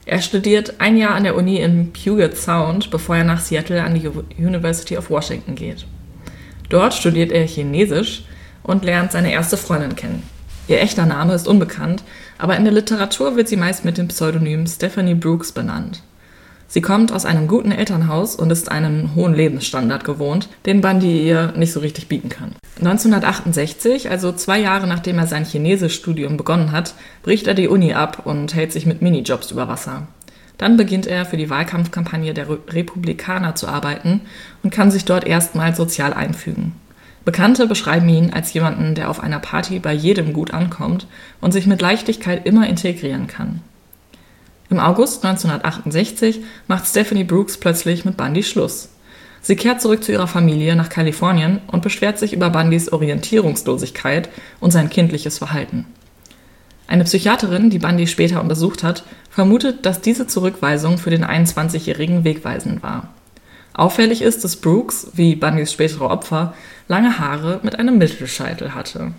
S6: Er studiert ein Jahr an der Uni in Puget Sound, bevor er nach Seattle an die University of Washington geht. Dort studiert er Chinesisch und lernt seine erste Freundin kennen. Ihr echter Name ist unbekannt, aber in der Literatur wird sie meist mit dem Pseudonym Stephanie Brooks benannt. Sie kommt aus einem guten Elternhaus und ist einen hohen Lebensstandard gewohnt, den Bundy ihr nicht so richtig bieten kann. 1968, also 2 Jahre nachdem er sein Chinesischstudium begonnen hat, bricht er die Uni ab und hält sich mit Minijobs über Wasser. Dann beginnt er für die Wahlkampfkampagne der Republikaner zu arbeiten und kann sich dort erstmals sozial einfügen. Bekannte beschreiben ihn als jemanden, der auf einer Party bei jedem gut ankommt und sich mit Leichtigkeit immer integrieren kann. Im August 1968 macht Stephanie Brooks plötzlich mit Bundy Schluss. Sie kehrt zurück zu ihrer Familie nach Kalifornien und beschwert sich über Bundys Orientierungslosigkeit und sein kindliches Verhalten. Eine Psychiaterin, die Bundy später untersucht hat, vermutet, dass diese Zurückweisung für den 21-Jährigen wegweisend war. Auffällig ist, dass Brooks, wie Bundys spätere Opfer, lange Haare mit einem Mittelscheitel hatte.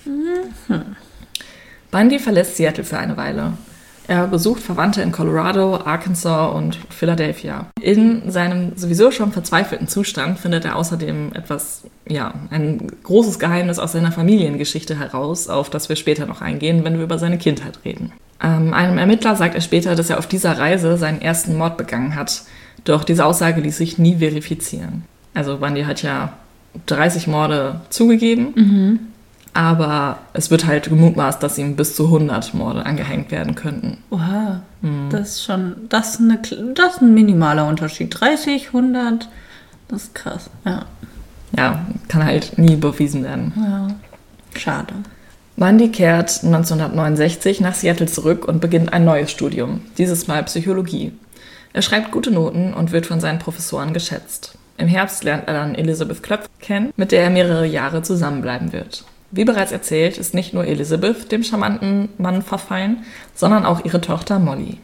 S6: Bundy verlässt Seattle für eine Weile. Er besucht Verwandte in Colorado, Arkansas und Philadelphia. In seinem sowieso schon verzweifelten Zustand findet er außerdem ein großes Geheimnis aus seiner Familiengeschichte heraus, auf das wir später noch eingehen, wenn wir über seine Kindheit reden. Einem Ermittler sagt er später, dass er auf dieser Reise seinen ersten Mord begangen hat, doch diese Aussage ließ sich nie verifizieren. Also Bundy hat ja 30 Morde zugegeben, aber es wird halt gemutmaßt, dass ihm bis zu 100 Morde angehängt werden könnten.
S5: Oha, das ist ein minimaler Unterschied. 30, 100, das ist krass, ja.
S6: Ja, kann halt nie bewiesen werden.
S5: Ja, schade.
S6: Bundy kehrt 1969 nach Seattle zurück und beginnt ein neues Studium, dieses Mal Psychologie. Er schreibt gute Noten und wird von seinen Professoren geschätzt. Im Herbst lernt er dann Elizabeth Klöpf kennen, mit der er mehrere Jahre zusammenbleiben wird. Wie bereits erzählt, ist nicht nur Elizabeth dem charmanten Mann verfallen, sondern auch ihre Tochter Molly.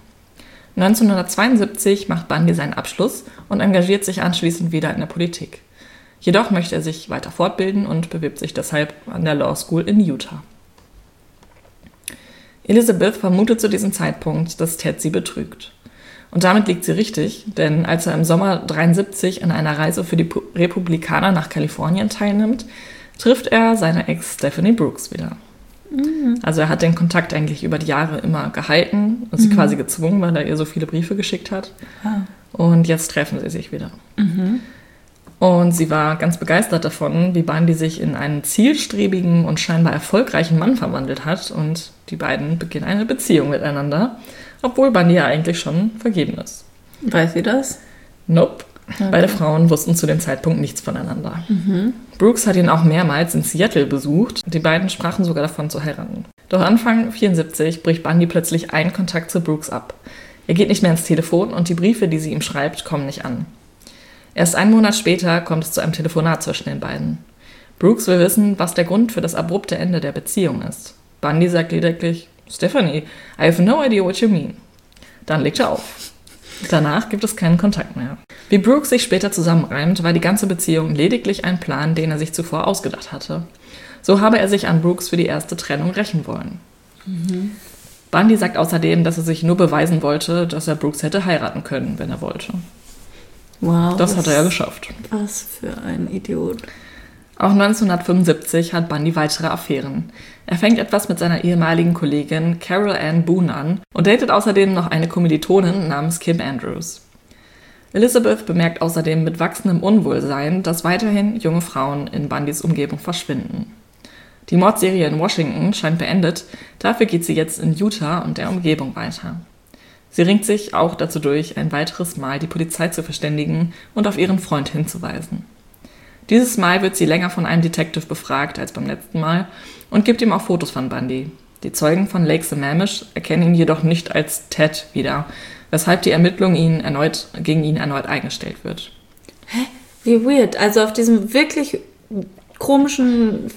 S6: 1972 macht Bundy seinen Abschluss und engagiert sich anschließend wieder in der Politik. Jedoch möchte er sich weiter fortbilden und bewirbt sich deshalb an der Law School in Utah. Elizabeth vermutet zu diesem Zeitpunkt, dass Ted sie betrügt. Und damit liegt sie richtig, denn als er im Sommer 1973 an einer Reise für die Republikaner nach Kalifornien teilnimmt, trifft er seine Ex Stephanie Brooks wieder. Also er hat den Kontakt eigentlich über die Jahre immer gehalten und sie quasi gezwungen, weil er ihr so viele Briefe geschickt hat. Und jetzt treffen sie sich wieder. Und sie war ganz begeistert davon, wie Bundy sich in einen zielstrebigen und scheinbar erfolgreichen Mann verwandelt hat. Und die beiden beginnen eine Beziehung miteinander, obwohl Bundy ja eigentlich schon vergeben ist.
S5: Weiß sie das?
S6: Nope. Okay. Beide Frauen wussten zu dem Zeitpunkt nichts voneinander. Brooks hat ihn auch mehrmals in Seattle besucht. Die beiden sprachen sogar davon zu heiraten. Doch Anfang 1974 bricht Bundy plötzlich einen Kontakt zu Brooks ab. Er geht nicht mehr ins Telefon und die Briefe, die sie ihm schreibt, kommen nicht an. Erst einen Monat später kommt es zu einem Telefonat zwischen den beiden. Brooks will wissen, was der Grund für das abrupte Ende der Beziehung ist. Bundy sagt lediglich, Stephanie, I have no idea what you mean. Dann legt er auf. Danach gibt es keinen Kontakt mehr. Wie Brooks sich später zusammenreimt, war die ganze Beziehung lediglich ein Plan, den er sich zuvor ausgedacht hatte. So habe er sich an Brooks für die erste Trennung rächen wollen. Bundy sagt außerdem, dass er sich nur beweisen wollte, dass er Brooks hätte heiraten können, wenn er wollte.
S5: Wow.
S6: Das hat er ja geschafft.
S5: Was für ein Idiot.
S6: Auch 1975 hat Bundy weitere Affären. Er fängt etwas mit seiner ehemaligen Kollegin Carol Ann Boone an und datet außerdem noch eine Kommilitonin namens Kim Andrews. Elizabeth bemerkt außerdem mit wachsendem Unwohlsein, dass weiterhin junge Frauen in Bundys Umgebung verschwinden. Die Mordserie in Washington scheint beendet, dafür geht sie jetzt in Utah und der Umgebung weiter. Sie ringt sich auch dazu durch, ein weiteres Mal die Polizei zu verständigen und auf ihren Freund hinzuweisen. Dieses Mal wird sie länger von einem Detective befragt als beim letzten Mal und gibt ihm auch Fotos von Bundy. Die Zeugen von Lake Sammamish erkennen ihn jedoch nicht als Ted wieder, weshalb die Ermittlung gegen ihn erneut eingestellt wird.
S5: Hä? Wie weird. Also auf diesem wirklich komischen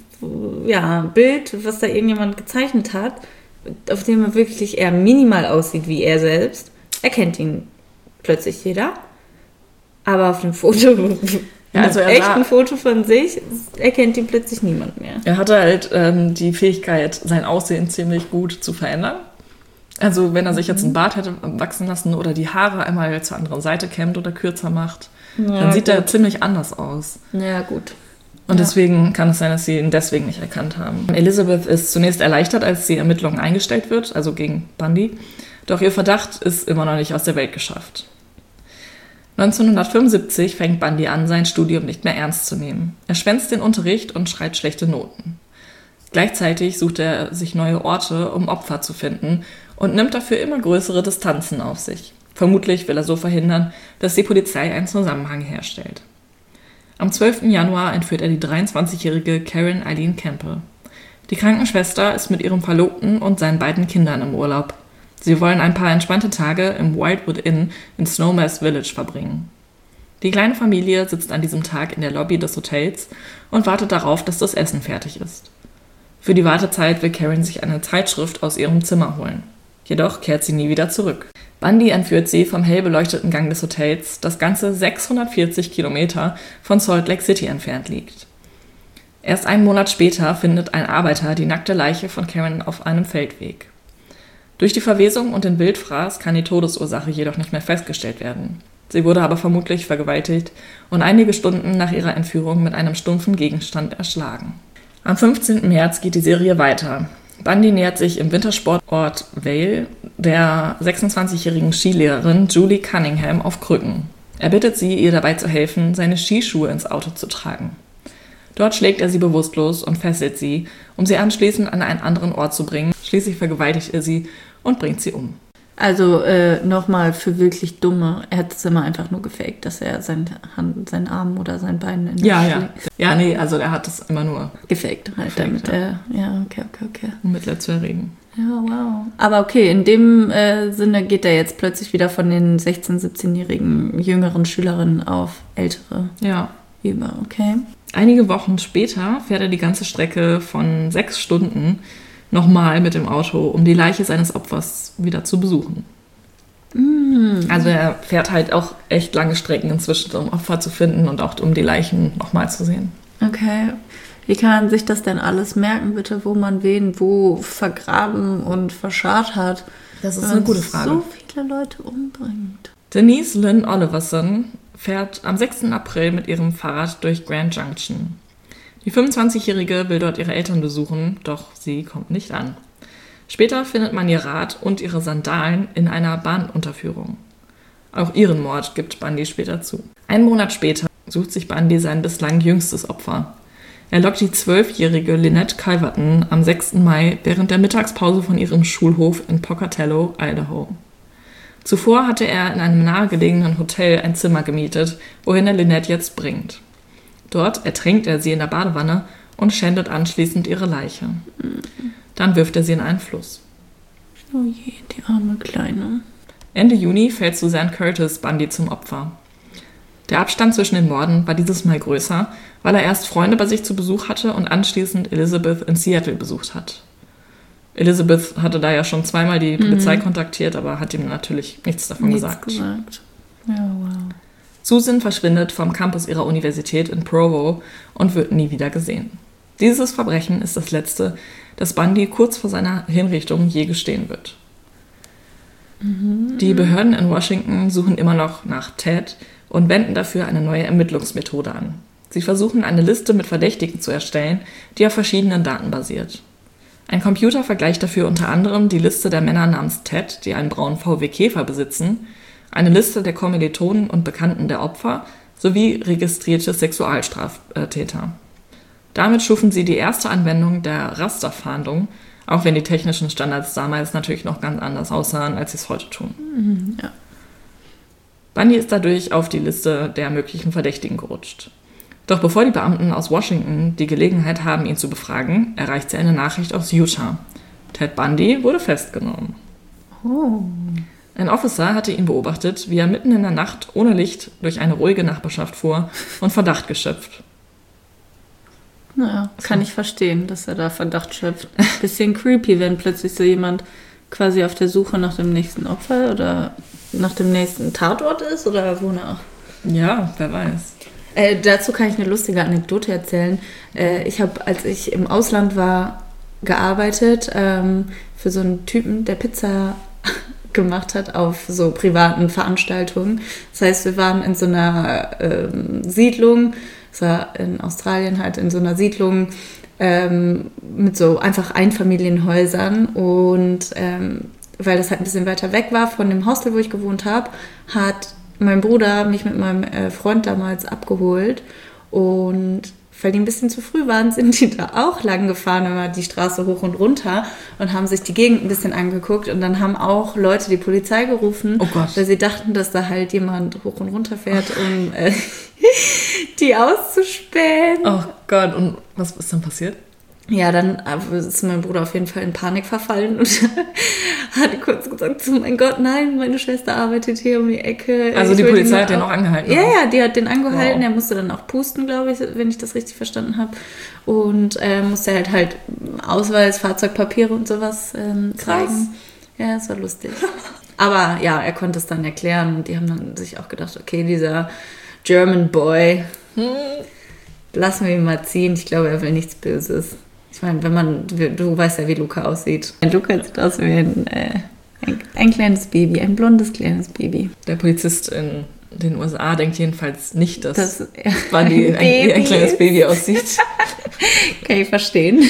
S5: Bild, was da irgendjemand gezeichnet hat, auf dem er wirklich eher minimal aussieht wie er selbst, erkennt ihn plötzlich jeder. Aber auf dem Foto... Ja, also ein Foto von sich erkennt ihn plötzlich niemand mehr.
S6: Er hatte halt die Fähigkeit, sein Aussehen ziemlich gut zu verändern. Also wenn er sich jetzt einen Bart hätte wachsen lassen oder die Haare einmal zur anderen Seite kämmt oder kürzer macht, dann sieht er ziemlich anders aus.
S5: Ja, gut.
S6: Und deswegen kann es sein, dass sie ihn deswegen nicht erkannt haben. Elizabeth ist zunächst erleichtert, als die Ermittlung eingestellt wird, also gegen Bundy. Doch ihr Verdacht ist immer noch nicht aus der Welt geschafft. 1975 fängt Bundy an, sein Studium nicht mehr ernst zu nehmen. Er schwänzt den Unterricht und schreibt schlechte Noten. Gleichzeitig sucht er sich neue Orte, um Opfer zu finden und nimmt dafür immer größere Distanzen auf sich. Vermutlich will er so verhindern, dass die Polizei einen Zusammenhang herstellt. Am 12. Januar entführt er die 23-jährige Karen Eileen Campbell. Die Krankenschwester ist mit ihrem Verlobten und seinen beiden Kindern im Urlaub. Sie wollen ein paar entspannte Tage im Wildwood Inn in Snowmass Village verbringen. Die kleine Familie sitzt an diesem Tag in der Lobby des Hotels und wartet darauf, dass das Essen fertig ist. Für die Wartezeit will Karen sich eine Zeitschrift aus ihrem Zimmer holen. Jedoch kehrt sie nie wieder zurück. Bundy entführt sie vom hell beleuchteten Gang des Hotels, das ganze 640 Kilometer von Salt Lake City entfernt liegt. Erst einen Monat später findet ein Arbeiter die nackte Leiche von Karen auf einem Feldweg. Durch die Verwesung und den Wildfraß kann die Todesursache jedoch nicht mehr festgestellt werden. Sie wurde aber vermutlich vergewaltigt und einige Stunden nach ihrer Entführung mit einem stumpfen Gegenstand erschlagen. Am 15. März geht die Serie weiter. Bundy nähert sich im Wintersportort Vail der 26-jährigen Skilehrerin Julie Cunningham auf Krücken. Er bittet sie, ihr dabei zu helfen, seine Skischuhe ins Auto zu tragen. Dort schlägt er sie bewusstlos und fesselt sie, um sie anschließend an einen anderen Ort zu bringen. Schließlich vergewaltigt er sie und bringt sie um.
S5: Also nochmal für wirklich Dumme, er hat es immer einfach nur gefaked, dass er seinen Arm oder sein Bein in
S6: Ja, nee, also er hat es immer nur
S5: gefaked, halt, damit er, okay.
S6: Um Mitleid zu erregen.
S5: Ja, wow. Aber okay, in dem Sinne geht er jetzt plötzlich wieder von den 16-, 17-jährigen jüngeren Schülerinnen auf ältere über, okay.
S6: Einige Wochen später fährt er die ganze Strecke von 6 Stunden nochmal mit dem Auto, um die Leiche seines Opfers wieder zu besuchen. Also er fährt halt auch echt lange Strecken inzwischen, um Opfer zu finden und auch um die Leichen nochmal zu sehen.
S5: Okay. Wie kann man sich das denn alles merken, bitte, wo man wen wo vergraben und verscharrt hat?
S6: Das ist eine gute Frage.
S5: So viele Leute umbringt.
S6: Denise Lynn Oliverson fährt am 6. April mit ihrem Fahrrad durch Grand Junction. Die 25-Jährige will dort ihre Eltern besuchen, doch sie kommt nicht an. Später findet man ihr Rad und ihre Sandalen in einer Bahnunterführung. Auch ihren Mord gibt Bundy später zu. Einen Monat später sucht sich Bundy sein bislang jüngstes Opfer. Er lockt die 12-jährige Lynette Calverton am 6. Mai während der Mittagspause von ihrem Schulhof in Pocatello, Idaho. Zuvor hatte er in einem nahegelegenen Hotel ein Zimmer gemietet, wohin er Lynette jetzt bringt. Dort ertränkt er sie in der Badewanne und schändet anschließend ihre Leiche. Dann wirft er sie in einen Fluss.
S5: Oh je, die arme Kleine.
S6: Ende Juni fällt Suzanne Curtis Bundy zum Opfer. Der Abstand zwischen den Morden war dieses Mal größer, weil er erst Freunde bei sich zu Besuch hatte und anschließend Elizabeth in Seattle besucht hat. Elizabeth hatte da ja schon zweimal die Polizei kontaktiert, aber hat ihm natürlich nichts davon gesagt.
S5: Ja, wow.
S6: Susan verschwindet vom Campus ihrer Universität in Provo und wird nie wieder gesehen. Dieses Verbrechen ist das letzte, das Bundy kurz vor seiner Hinrichtung je gestehen wird. Die Behörden in Washington suchen immer noch nach Ted und wenden dafür eine neue Ermittlungsmethode an. Sie versuchen, eine Liste mit Verdächtigen zu erstellen, die auf verschiedenen Daten basiert. Ein Computer vergleicht dafür unter anderem die Liste der Männer namens Ted, die einen braunen VW Käfer besitzen, eine Liste der Kommilitonen und Bekannten der Opfer sowie registrierte Sexualstraftäter. Damit schufen sie die erste Anwendung der Rasterfahndung, auch wenn die technischen Standards damals natürlich noch ganz anders aussahen, als sie es heute tun.
S5: Ja.
S6: Bundy ist dadurch auf die Liste der möglichen Verdächtigen gerutscht. Doch bevor die Beamten aus Washington die Gelegenheit haben, ihn zu befragen, erreicht sie eine Nachricht aus Utah. Ted Bundy wurde festgenommen.
S5: Oh.
S6: Ein Officer hatte ihn beobachtet, wie er mitten in der Nacht ohne Licht durch eine ruhige Nachbarschaft fuhr und Verdacht geschöpft.
S5: Naja, kann ich verstehen, dass er da Verdacht schöpft. Bisschen creepy, wenn plötzlich so jemand quasi auf der Suche nach dem nächsten Opfer oder nach dem nächsten Tatort ist oder wonach.
S6: Ja, wer weiß.
S5: Dazu kann ich eine lustige Anekdote erzählen. Ich habe, als ich im Ausland war, gearbeitet für so einen Typen, der Pizza gemacht hat auf so privaten Veranstaltungen. Das heißt, wir waren in so einer Siedlung, das war in Australien halt, in so einer Siedlung mit so einfach Einfamilienhäusern und weil das halt ein bisschen weiter weg war von dem Hostel, wo ich gewohnt habe, hat mein Bruder mich mit meinem Freund damals abgeholt und weil die ein bisschen zu früh waren, sind die da auch lang gefahren, immer die Straße hoch und runter und haben sich die Gegend ein bisschen angeguckt und dann haben auch Leute die Polizei gerufen, weil sie dachten, dass da halt jemand hoch und runter fährt, um die auszuspähen.
S6: Oh Gott, und was ist dann passiert?
S5: Ja, dann ist mein Bruder auf jeden Fall in Panik verfallen und hat kurz gesagt, oh mein Gott, nein, meine Schwester arbeitet hier um die Ecke.
S6: Also die Polizei hat den auch angehalten?
S5: Ja, die hat den angehalten.
S6: Wow.
S5: Er musste dann auch pusten, glaube ich, wenn ich das richtig verstanden habe. Und musste halt Ausweis, Fahrzeugpapiere und sowas zeigen. Ja, das war lustig. Aber ja, er konnte es dann erklären und die haben dann sich auch gedacht, okay, dieser German Boy, lassen wir ihn mal ziehen. Ich glaube, er will nichts Böses. Ich meine, du weißt ja, wie Luca aussieht. Luca sieht aus wie ein kleines Baby, ein blondes kleines Baby.
S6: Der Polizist in den USA denkt jedenfalls nicht, dass
S5: Bunny
S6: ein kleines Baby aussieht.
S5: Kann ich verstehen.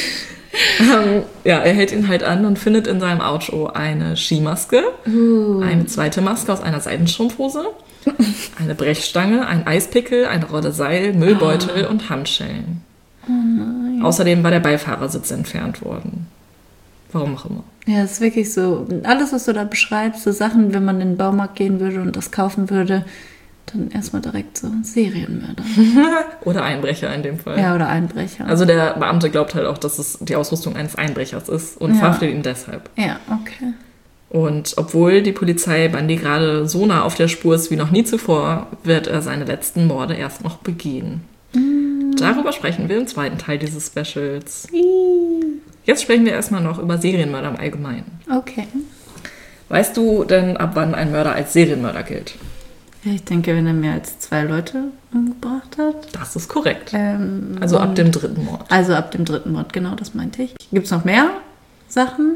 S6: Ja, er hält ihn halt an und findet in seinem Auto eine Skimaske, eine zweite Maske aus einer Seidenstrumpfhose, eine Brechstange, ein Eispickel, eine Rolle Seil, Müllbeutel und Handschellen. Oh nein. Außerdem war der Beifahrersitz entfernt worden. Warum auch immer.
S5: Ja, es ist wirklich so, alles, was du da beschreibst, so Sachen, wenn man in den Baumarkt gehen würde und das kaufen würde, dann erstmal direkt so Serienmörder.
S6: Oder Einbrecher in dem Fall.
S5: Ja, oder Einbrecher.
S6: Also der Beamte glaubt halt auch, dass es die Ausrüstung eines Einbrechers ist und verhaftet ihn deshalb.
S5: Ja, okay.
S6: Und obwohl die Polizei Bundy gerade so nah auf der Spur ist wie noch nie zuvor, wird er seine letzten Morde erst noch begehen. Darüber sprechen wir im zweiten Teil dieses Specials. Jetzt sprechen wir erstmal noch über Serienmörder im Allgemeinen.
S5: Okay.
S6: Weißt du denn, ab wann ein Mörder als Serienmörder gilt?
S5: Ja, ich denke, wenn er mehr als 2 Leute umgebracht hat.
S6: Das ist korrekt. Also ab dem 3. Mord.
S5: Also ab dem 3. Mord, genau, das meinte ich. Gibt es noch mehr Sachen?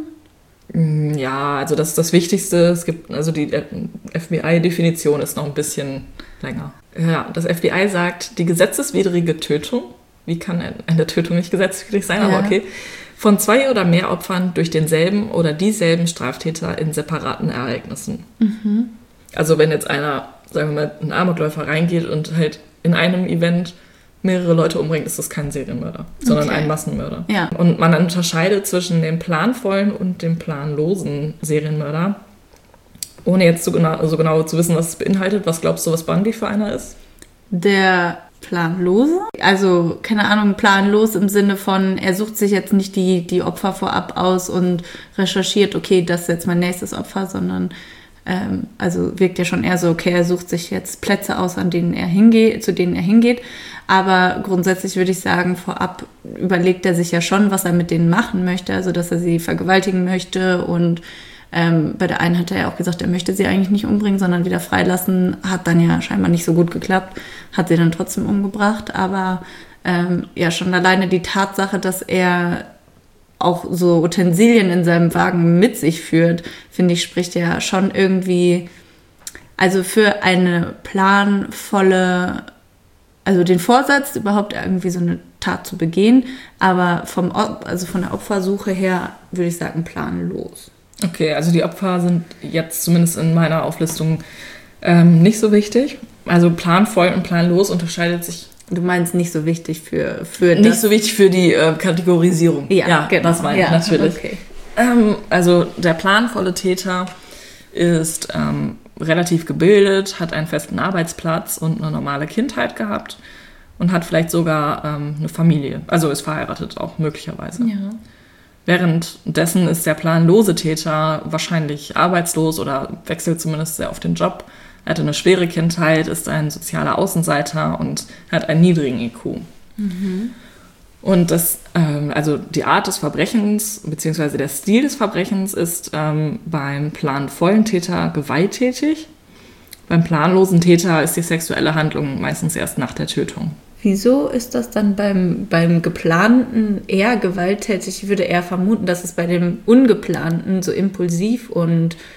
S6: Ja, also das ist das Wichtigste. Es gibt, also die FBI-Definition ist noch ein bisschen länger. Ja, das FBI sagt, die gesetzeswidrige Tötung, wie kann eine Tötung nicht gesetzeswidrig sein, aber okay, von 2 oder mehr Opfern durch denselben oder dieselben Straftäter in separaten Ereignissen. Mhm. Also wenn jetzt einer, sagen wir mal, ein Amokläufer reingeht und halt in einem Event mehrere Leute umbringt, ist das kein Serienmörder, sondern ein Massenmörder. Ja. Und man unterscheidet zwischen dem planvollen und dem planlosen Serienmörder. Ohne jetzt so genau zu wissen, was es beinhaltet, was glaubst du, was Bundy für einer ist?
S5: Der Planlose? Also, keine Ahnung, planlos im Sinne von, er sucht sich jetzt nicht die Opfer vorab aus und recherchiert, okay, das ist jetzt mein nächstes Opfer, sondern also wirkt ja schon eher so, okay, er sucht sich jetzt Plätze aus, zu denen er hingeht. Aber grundsätzlich würde ich sagen, vorab überlegt er sich ja schon, was er mit denen machen möchte, also dass er sie vergewaltigen möchte und bei der einen hat er ja auch gesagt, er möchte sie eigentlich nicht umbringen, sondern wieder freilassen. Hat dann ja scheinbar nicht so gut geklappt, hat sie dann trotzdem umgebracht. Aber ja, schon alleine die Tatsache, dass er auch so Utensilien in seinem Wagen mit sich führt, finde ich, spricht ja schon irgendwie, also für eine planvolle, also den Vorsatz, überhaupt irgendwie so eine Tat zu begehen, aber von der Opfersuche her würde ich sagen planlos.
S6: Okay, also die Opfer sind jetzt zumindest in meiner Auflistung nicht so wichtig. Also planvoll und planlos unterscheidet sich.
S5: Du meinst nicht so wichtig für
S6: nicht das? So wichtig für die Kategorisierung.
S5: Ja, genau.
S6: Das meine ich natürlich. Okay. Also der planvolle Täter ist relativ gebildet, hat einen festen Arbeitsplatz und eine normale Kindheit gehabt und hat vielleicht sogar eine Familie. Also ist verheiratet auch möglicherweise. Ja. Währenddessen ist der planlose Täter wahrscheinlich arbeitslos oder wechselt zumindest sehr oft den Job. Er hatte eine schwere Kindheit, ist ein sozialer Außenseiter und hat einen niedrigen IQ. Mhm. Und also die Art des Verbrechens bzw. der Stil des Verbrechens ist beim planvollen Täter gewalttätig. Beim planlosen Täter ist die sexuelle Handlung meistens erst nach der Tötung.
S5: Wieso ist das dann beim Geplanten eher gewalttätig? Ich würde eher vermuten, dass es bei dem Ungeplanten so impulsiv und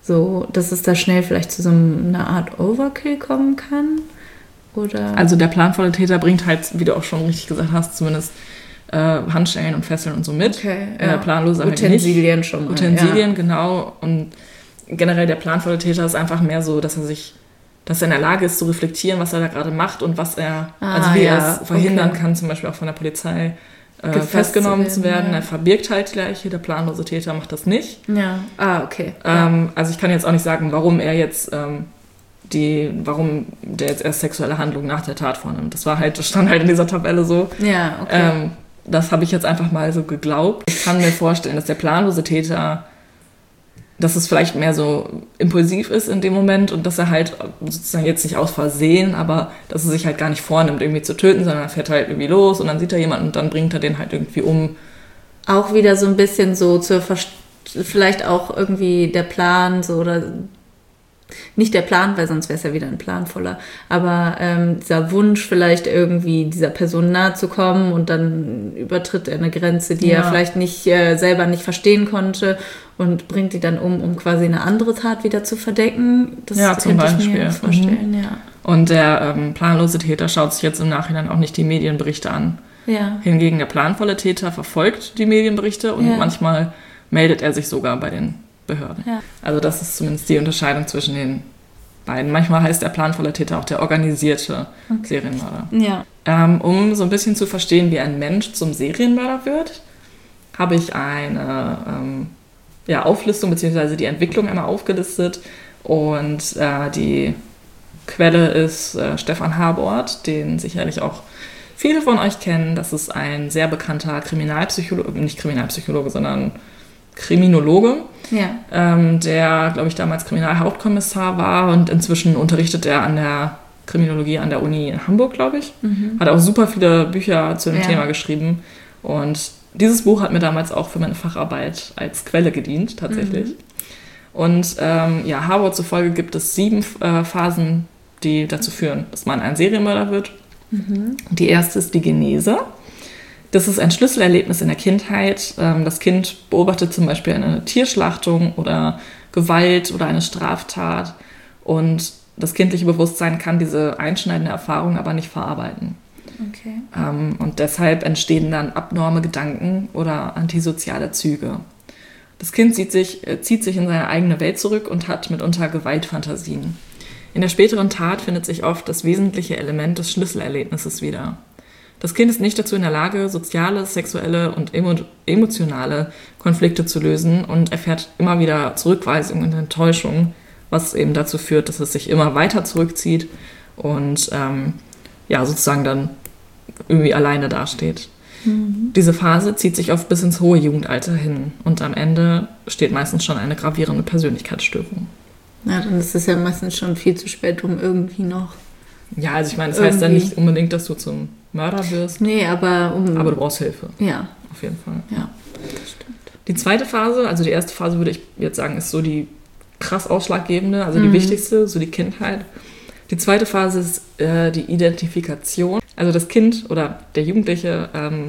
S5: so, dass es da schnell vielleicht zu so einer Art Overkill kommen kann? Oder?
S6: Also der planvolle Täter bringt halt, wie du auch schon richtig gesagt hast, zumindest Handschellen und Fesseln und so mit.
S5: Okay,
S6: Der planlose halt nicht.
S5: Utensilien schon mal.
S6: Utensilien, genau. Und generell der planvolle Täter ist einfach mehr so, dass er in der Lage ist zu reflektieren, was er da gerade macht und was er, wie er es verhindern kann, zum Beispiel auch von der Polizei festgenommen zu werden. Er verbirgt halt die Leiche, der planlose Täter macht das nicht.
S5: Ja, okay.
S6: Also ich kann jetzt auch nicht sagen, warum er jetzt warum der jetzt erst sexuelle Handlungen nach der Tat vornimmt. Das stand halt in dieser Tabelle so.
S5: Ja, okay.
S6: Das habe ich jetzt einfach mal so geglaubt. Ich kann mir vorstellen, dass der planlose Täter, dass es vielleicht mehr so impulsiv ist in dem Moment und dass er halt sozusagen jetzt nicht aus Versehen, aber dass er sich halt gar nicht vornimmt, irgendwie zu töten, sondern er fährt halt irgendwie los und dann sieht er jemanden und dann bringt er den halt irgendwie um.
S5: Auch wieder so ein bisschen so vielleicht auch irgendwie der Plan so oder nicht der Plan, weil sonst wäre es ja wieder ein planvoller, aber dieser Wunsch vielleicht irgendwie dieser Person nahe zu kommen und dann übertritt er eine Grenze, die er vielleicht nicht selber nicht verstehen konnte und bringt die dann um quasi eine andere Tat wieder zu verdecken. Das
S6: zum
S5: könnte
S6: Beispiel.
S5: Ich mir vorstellen, ja.
S6: Und der planlose Täter schaut sich jetzt im Nachhinein auch nicht die Medienberichte an.
S5: Ja.
S6: Hingegen der planvolle Täter verfolgt die Medienberichte und manchmal meldet er sich sogar bei den Behörden. Ja. Also das ist zumindest die Unterscheidung zwischen den beiden. Manchmal heißt der planvolle Täter auch der organisierte Serienmörder.
S5: Ja.
S6: Um so ein bisschen zu verstehen, wie ein Mensch zum Serienmörder wird, habe ich eine Auflistung bzw. die Entwicklung einmal aufgelistet und die Quelle ist Stefan Habort, den sicherlich auch viele von euch kennen. Das ist ein sehr bekannter nicht Kriminalpsychologe, sondern Kriminologe, der, glaube ich, damals Kriminalhauptkommissar war und inzwischen unterrichtet er an der Kriminologie an der Uni in Hamburg, glaube ich. Hat auch super viele Bücher zu dem Thema geschrieben und dieses Buch hat mir damals auch für meine Facharbeit als Quelle gedient, tatsächlich. Und Habort zufolge gibt es 7 Phasen, die dazu führen, dass man ein Serienmörder wird. Die erste ist die Genese. Das ist ein Schlüsselerlebnis in der Kindheit. Das Kind beobachtet zum Beispiel eine Tierschlachtung oder Gewalt oder eine Straftat. Und das kindliche Bewusstsein kann diese einschneidende Erfahrung aber nicht verarbeiten.
S5: Okay.
S6: Und deshalb entstehen dann abnorme Gedanken oder antisoziale Züge. Das Kind zieht sich in seine eigene Welt zurück und hat mitunter Gewaltfantasien. In der späteren Tat findet sich oft das wesentliche Element des Schlüsselerlebnisses wieder. Das Kind ist nicht dazu in der Lage, soziale, sexuelle und emotionale Konflikte zu lösen und erfährt immer wieder Zurückweisung und Enttäuschung, was eben dazu führt, dass es sich immer weiter zurückzieht und sozusagen dann irgendwie alleine dasteht. Diese Phase zieht sich oft bis ins hohe Jugendalter hin und am Ende steht meistens schon eine gravierende Persönlichkeitsstörung.
S5: Ja, dann ist es ja meistens schon viel zu spät, um irgendwie noch...
S6: Ja, also ich meine, das heißt ja nicht unbedingt, dass du zum Mörder wirst.
S5: Nee, aber
S6: du brauchst Hilfe.
S5: Ja.
S6: Auf jeden Fall.
S5: Ja, das stimmt.
S6: Die zweite Phase, also die erste Phase würde ich jetzt sagen, ist so die krass ausschlaggebende, also die wichtigste, so die Kindheit. Die zweite Phase ist die Identifikation. Also das Kind oder der Jugendliche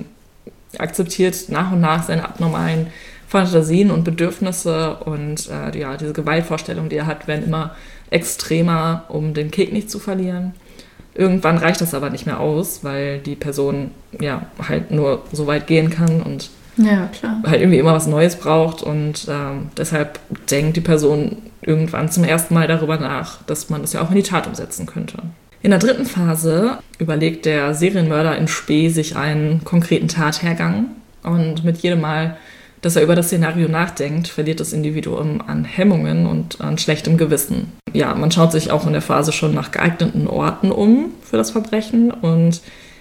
S6: akzeptiert nach und nach seine abnormalen Fantasien und Bedürfnisse und diese Gewaltvorstellungen, die er hat, werden immer extremer, um den Kick nicht zu verlieren. Irgendwann reicht das aber nicht mehr aus, weil die Person halt nur so weit gehen kann und halt irgendwie immer was Neues braucht und deshalb denkt die Person irgendwann zum ersten Mal darüber nach, dass man das ja auch in die Tat umsetzen könnte. In der dritten Phase überlegt der Serienmörder in Spe sich einen konkreten Tathergang und mit jedem Mal, dass er über das Szenario nachdenkt, verliert das Individuum an Hemmungen und an schlechtem Gewissen. Ja, man schaut sich auch in der Phase schon nach geeigneten Orten um für das Verbrechen und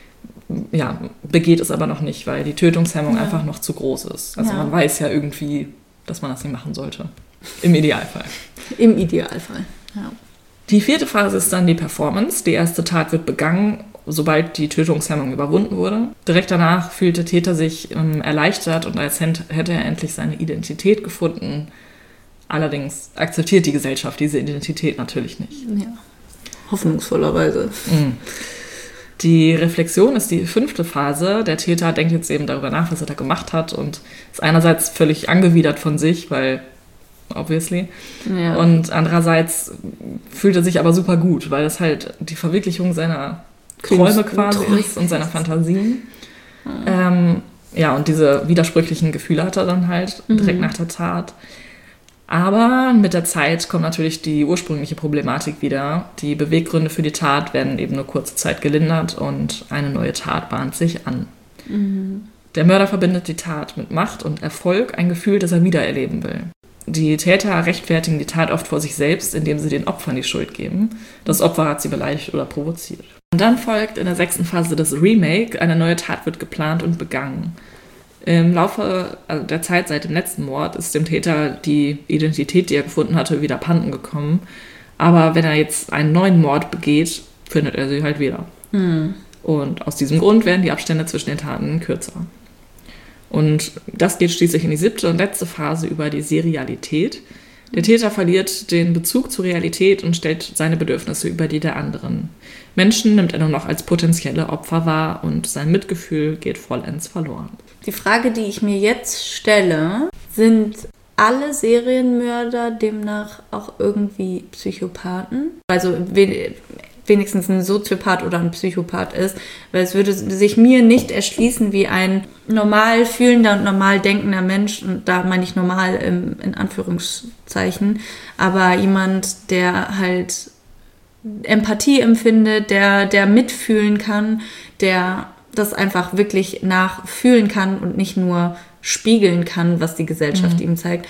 S6: begeht es aber noch nicht, weil die Tötungshemmung einfach noch zu groß ist. Also man weiß ja irgendwie, dass man das nicht machen sollte. Im Idealfall.
S5: Im Idealfall, ja.
S6: Die vierte Phase ist dann die Performance. Die erste Tat wird begangen, sobald die Tötungshemmung überwunden wurde. Direkt danach fühlt der Täter sich erleichtert und als hätte er endlich seine Identität gefunden. Allerdings akzeptiert die Gesellschaft diese Identität natürlich nicht.
S5: Ja, hoffnungsvollerweise.
S6: Die Reflexion ist die fünfte Phase. Der Täter denkt jetzt eben darüber nach, was er da gemacht hat und ist einerseits völlig angewidert von sich, weil obviously.
S5: Ja.
S6: Und andererseits fühlt er sich aber super gut, weil das halt die Verwirklichung seiner Träume quasi ist und seiner Fantasien. Und diese widersprüchlichen Gefühle hat er dann halt direkt nach der Tat. Aber mit der Zeit kommt natürlich die ursprüngliche Problematik wieder. Die Beweggründe für die Tat werden eben nur kurze Zeit gelindert und eine neue Tat bahnt sich an. Der Mörder verbindet die Tat mit Macht und Erfolg, ein Gefühl, das er wiedererleben will. Die Täter rechtfertigen die Tat oft vor sich selbst, indem sie den Opfern die Schuld geben. Das Opfer hat sie beleidigt oder provoziert. Und dann folgt in der 6. Phase das Remake. Eine neue Tat wird geplant und begangen. Im Laufe der Zeit seit dem letzten Mord ist dem Täter die Identität, die er gefunden hatte, wieder abhanden gekommen. Aber wenn er jetzt einen neuen Mord begeht, findet er sie halt wieder. Und aus diesem Grund werden die Abstände zwischen den Taten kürzer. Und das geht schließlich in die 7. und letzte Phase über die Serialität. Der Täter verliert den Bezug zur Realität und stellt seine Bedürfnisse über die der anderen. Menschen nimmt er nur noch als potenzielle Opfer wahr und sein Mitgefühl geht vollends verloren.
S5: Die Frage, die ich mir jetzt stelle, sind alle Serienmörder demnach auch irgendwie Psychopathen? Also wenigstens ein Soziopath oder ein Psychopath ist, weil es würde sich mir nicht erschließen, wie ein normal fühlender und normal denkender Mensch, und da meine ich normal in Anführungszeichen, aber jemand, der halt Empathie empfindet, der mitfühlen kann, der das einfach wirklich nachfühlen kann und nicht nur spiegeln kann, was die Gesellschaft ihm zeigt.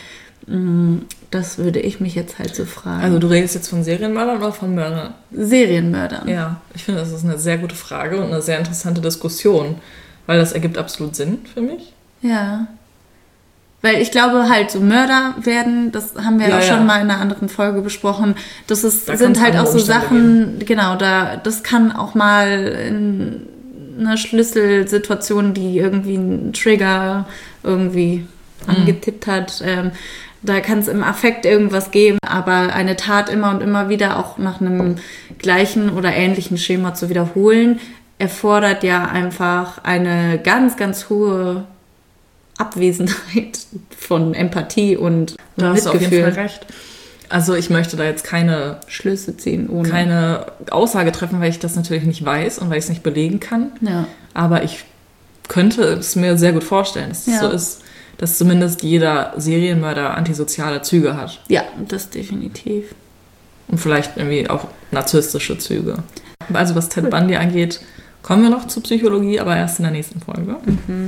S5: Das würde ich mich jetzt halt so fragen.
S6: Also du redest jetzt von Serienmördern oder von Mördern?
S5: Serienmördern.
S6: Ja, ich finde, das ist eine sehr gute Frage und eine sehr interessante Diskussion, weil das ergibt absolut Sinn für mich.
S5: Ja. Weil ich glaube halt, so Mörder werden, das haben wir schon mal in einer anderen Folge besprochen, sind halt auch so Sachen, genau, das kann auch mal in einer Schlüsselsituation, die irgendwie einen Trigger irgendwie angetippt hat, da kann es im Affekt irgendwas geben, aber eine Tat immer und immer wieder auch nach einem gleichen oder ähnlichen Schema zu wiederholen, erfordert ja einfach eine ganz, ganz hohe Abwesenheit von Empathie und
S6: da
S5: Mitgefühl.
S6: hast du auf jeden Fall recht. Also ich möchte da jetzt keine
S5: Schlüsse ziehen,
S6: keine Aussage treffen, weil ich das natürlich nicht weiß und weil ich es nicht belegen kann.
S5: Ja.
S6: Aber ich könnte es mir sehr gut vorstellen, dass es so ist, dass zumindest jeder Serienmörder antisoziale Züge hat.
S5: Ja, das definitiv.
S6: Und vielleicht irgendwie auch narzisstische Züge. Also was Ted Bundy angeht, kommen wir noch zur Psychologie, aber erst in der nächsten Folge.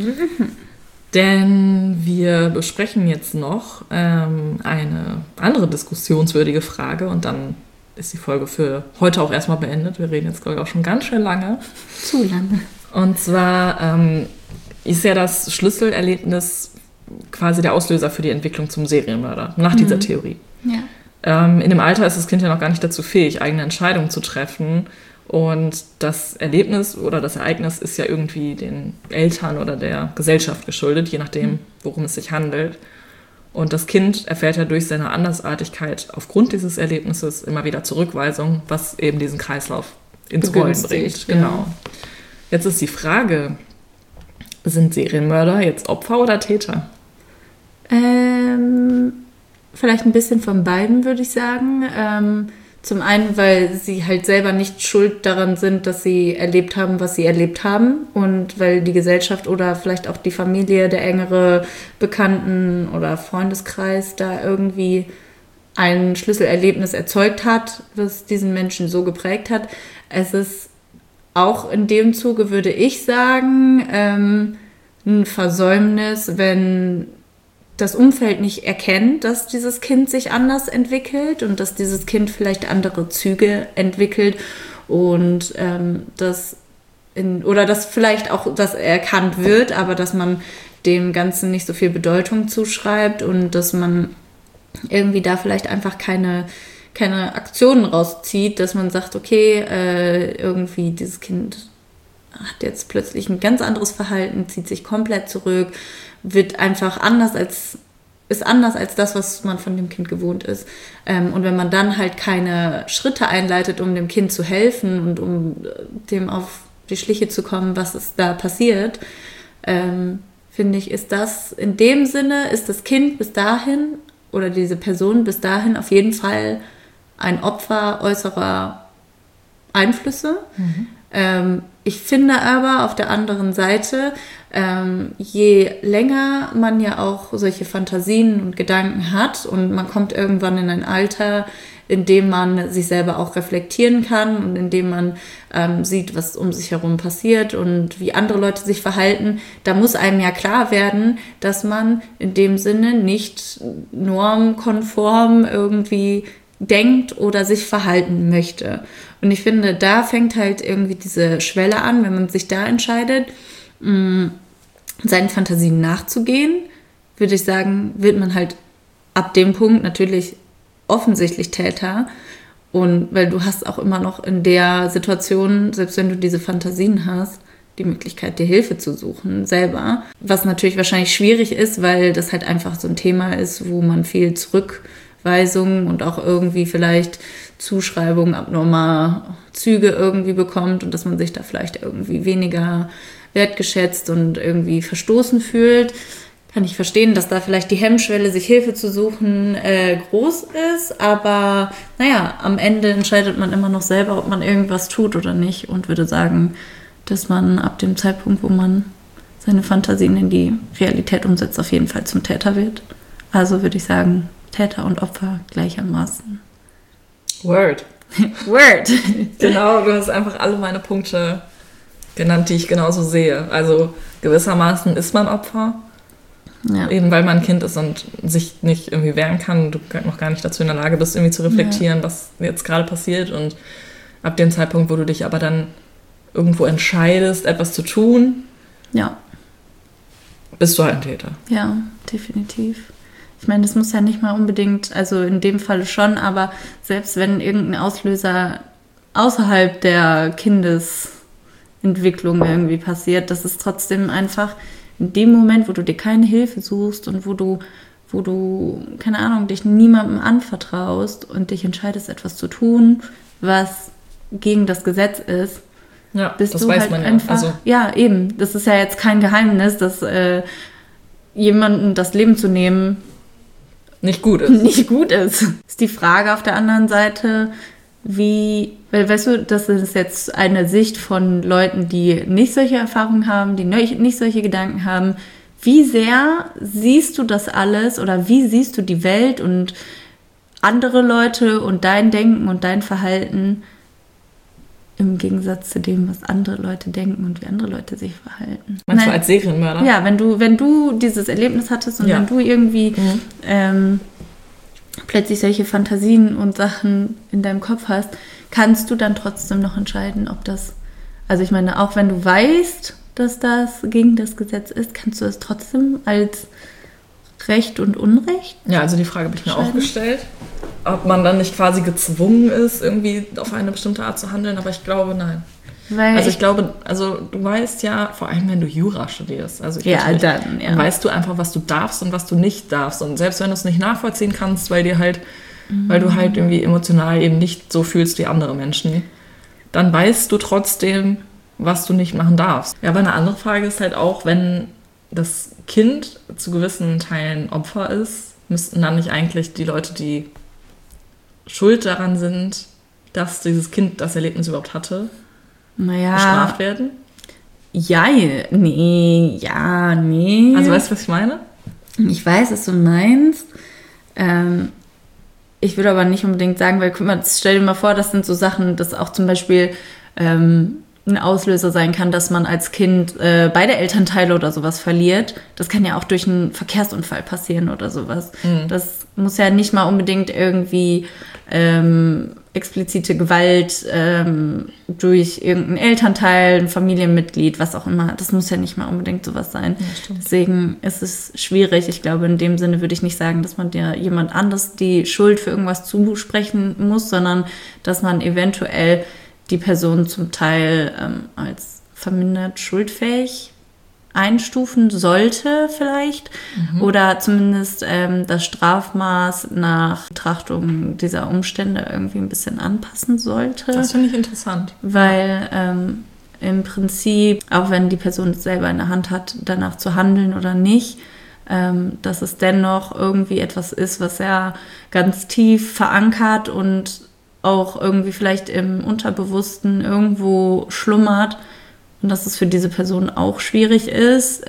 S6: Denn wir besprechen jetzt noch eine andere diskussionswürdige Frage und dann ist die Folge für heute auch erstmal beendet. Wir reden jetzt, glaube ich, auch schon ganz schön lange.
S5: Zu lange.
S6: Und zwar ist ja das Schlüsselerlebnis quasi der Auslöser für die Entwicklung zum Serienmörder, nach dieser Theorie.
S5: Ja.
S6: In dem Alter ist das Kind ja noch gar nicht dazu fähig, eigene Entscheidungen zu treffen. Und das Erlebnis oder das Ereignis ist ja irgendwie den Eltern oder der Gesellschaft geschuldet, je nachdem, worum es sich handelt. Und das Kind erfährt ja durch seine Andersartigkeit aufgrund dieses Erlebnisses immer wieder Zurückweisung, was eben diesen Kreislauf ins Rollen bringt.
S5: Ja.
S6: Genau. Jetzt ist die Frage, sind Serienmörder jetzt Opfer oder Täter?
S5: Vielleicht ein bisschen von beiden, würde ich sagen. Zum einen, weil sie halt selber nicht schuld daran sind, dass sie erlebt haben, was sie erlebt haben. Und weil die Gesellschaft oder vielleicht auch die Familie, der engere Bekannten- oder Freundeskreis da irgendwie ein Schlüsselerlebnis erzeugt hat, das diesen Menschen so geprägt hat. Es ist auch in dem Zuge, würde ich sagen, ein Versäumnis, wenn das Umfeld nicht erkennt, dass dieses Kind sich anders entwickelt und dass dieses Kind vielleicht andere Züge entwickelt und dass vielleicht auch das erkannt wird, aber dass man dem Ganzen nicht so viel Bedeutung zuschreibt und dass man irgendwie da vielleicht einfach keine Aktionen rauszieht, dass man sagt, okay, irgendwie dieses Kind hat jetzt plötzlich ein ganz anderes Verhalten, zieht sich komplett zurück, wird einfach anders als das, was man von dem Kind gewohnt ist. Und wenn man dann halt keine Schritte einleitet, um dem Kind zu helfen und um dem auf die Schliche zu kommen, was ist da passiert, finde ich, ist das in dem Sinne, ist das Kind bis dahin oder diese Person bis dahin auf jeden Fall ein Opfer äußerer Einflüsse. Ich finde aber auf der anderen Seite, je länger man ja auch solche Fantasien und Gedanken hat und man kommt irgendwann in ein Alter, in dem man sich selber auch reflektieren kann und in dem man sieht, was um sich herum passiert und wie andere Leute sich verhalten, da muss einem ja klar werden, dass man in dem Sinne nicht normkonform irgendwie denkt oder sich verhalten möchte. Und ich finde, da fängt halt irgendwie diese Schwelle an, wenn man sich da entscheidet, seinen Fantasien nachzugehen, würde ich sagen, wird man halt ab dem Punkt natürlich offensichtlich Täter. Und weil du hast auch immer noch in der Situation, selbst wenn du diese Fantasien hast, die Möglichkeit, dir Hilfe zu suchen, selber. Was natürlich wahrscheinlich schwierig ist, weil das halt einfach so ein Thema ist, wo man viel Zurückweisungen und auch irgendwie vielleicht Zuschreibungen abnormer Züge irgendwie bekommt und dass man sich da vielleicht irgendwie weniger wertgeschätzt und irgendwie verstoßen fühlt. Kann ich verstehen, dass da vielleicht die Hemmschwelle, sich Hilfe zu suchen, groß ist. Aber naja, am Ende entscheidet man immer noch selber, ob man irgendwas tut oder nicht. Und würde sagen, dass man ab dem Zeitpunkt, wo man seine Fantasien in die Realität umsetzt, auf jeden Fall zum Täter wird. Also würde ich sagen, Täter und Opfer gleichermaßen.
S6: Word.
S5: Word.
S6: Genau, du hast einfach alle meine Punkte genannt, die ich genauso sehe. Also gewissermaßen ist man Opfer. Ja. Eben weil man ein Kind ist und sich nicht irgendwie wehren kann, du noch gar nicht dazu in der Lage bist, irgendwie zu reflektieren, was jetzt gerade passiert. Und ab dem Zeitpunkt, wo du dich aber dann irgendwo entscheidest, etwas zu tun, bist du halt ein Täter.
S5: Ja, definitiv. Ich meine, das muss ja nicht mal unbedingt, also in dem Fall schon, aber selbst wenn irgendein Auslöser außerhalb der Kindesentwicklung irgendwie passiert, das ist trotzdem einfach in dem Moment, wo du dir keine Hilfe suchst und wo du, keine Ahnung, dich niemandem anvertraust und dich entscheidest, etwas zu tun, was gegen das Gesetz ist, bist das du weiß halt man einfach, also. Ja, eben, das ist ja jetzt kein Geheimnis, dass jemandem das Leben zu nehmen
S6: nicht gut ist.
S5: Ist die Frage auf der anderen Seite, weil weißt du, das ist jetzt eine Sicht von Leuten, die nicht solche Erfahrungen haben, die nicht solche Gedanken haben. Wie sehr siehst du das alles oder wie siehst du die Welt und andere Leute und dein Denken und dein Verhalten im Gegensatz zu dem, was andere Leute denken und wie andere Leute sich verhalten?
S6: Meinst du als Serienmörder?
S5: Ja, wenn du dieses Erlebnis hattest und wenn du irgendwie plötzlich solche Fantasien und Sachen in deinem Kopf hast, kannst du dann trotzdem noch entscheiden, ob das, also ich meine, auch wenn du weißt, dass das gegen das Gesetz ist, kannst du es trotzdem als Recht und Unrecht?
S6: Ja, also die Frage habe ich mir auch gestellt, ob man dann nicht quasi gezwungen ist, irgendwie auf eine bestimmte Art zu handeln, aber ich glaube, nein. Also ich glaube, du weißt ja, vor allem wenn du Jura studierst, dann weißt du einfach, was du darfst und was du nicht darfst. Und selbst wenn du es nicht nachvollziehen kannst, weil du halt irgendwie emotional eben nicht so fühlst wie andere Menschen, dann weißt du trotzdem, was du nicht machen darfst. Ja, aber eine andere Frage ist halt auch, wenn das Kind zu gewissen Teilen Opfer ist, müssten dann nicht eigentlich die Leute, die schuld daran sind, dass dieses Kind das Erlebnis überhaupt hatte, bestraft werden? Nee. Also weißt du, was ich meine?
S5: Ich weiß, was du meinst. Ich würde aber nicht unbedingt sagen, weil guck mal, stell dir mal vor, das sind so Sachen, dass auch zum Beispiel ein Auslöser sein kann, dass man als Kind beide Elternteile oder sowas verliert. Das kann ja auch durch einen Verkehrsunfall passieren oder sowas. Das muss ja nicht mal unbedingt irgendwie explizite Gewalt durch irgendein Elternteil, ein Familienmitglied, was auch immer. Das muss ja nicht mal unbedingt sowas sein. Ja, deswegen ist es schwierig. Ich glaube, in dem Sinne würde ich nicht sagen, dass man dir jemand anderes die Schuld für irgendwas zusprechen muss, sondern dass man eventuell die Person zum Teil als vermindert schuldfähig einstufen sollte vielleicht oder zumindest das Strafmaß nach Betrachtung dieser Umstände irgendwie ein bisschen anpassen sollte.
S6: Das finde ich interessant.
S5: Weil im Prinzip, auch wenn die Person es selber in der Hand hat, danach zu handeln oder nicht, dass es dennoch irgendwie etwas ist, was ja ganz tief verankert und auch irgendwie vielleicht im Unterbewussten irgendwo schlummert und dass es für diese Person auch schwierig ist,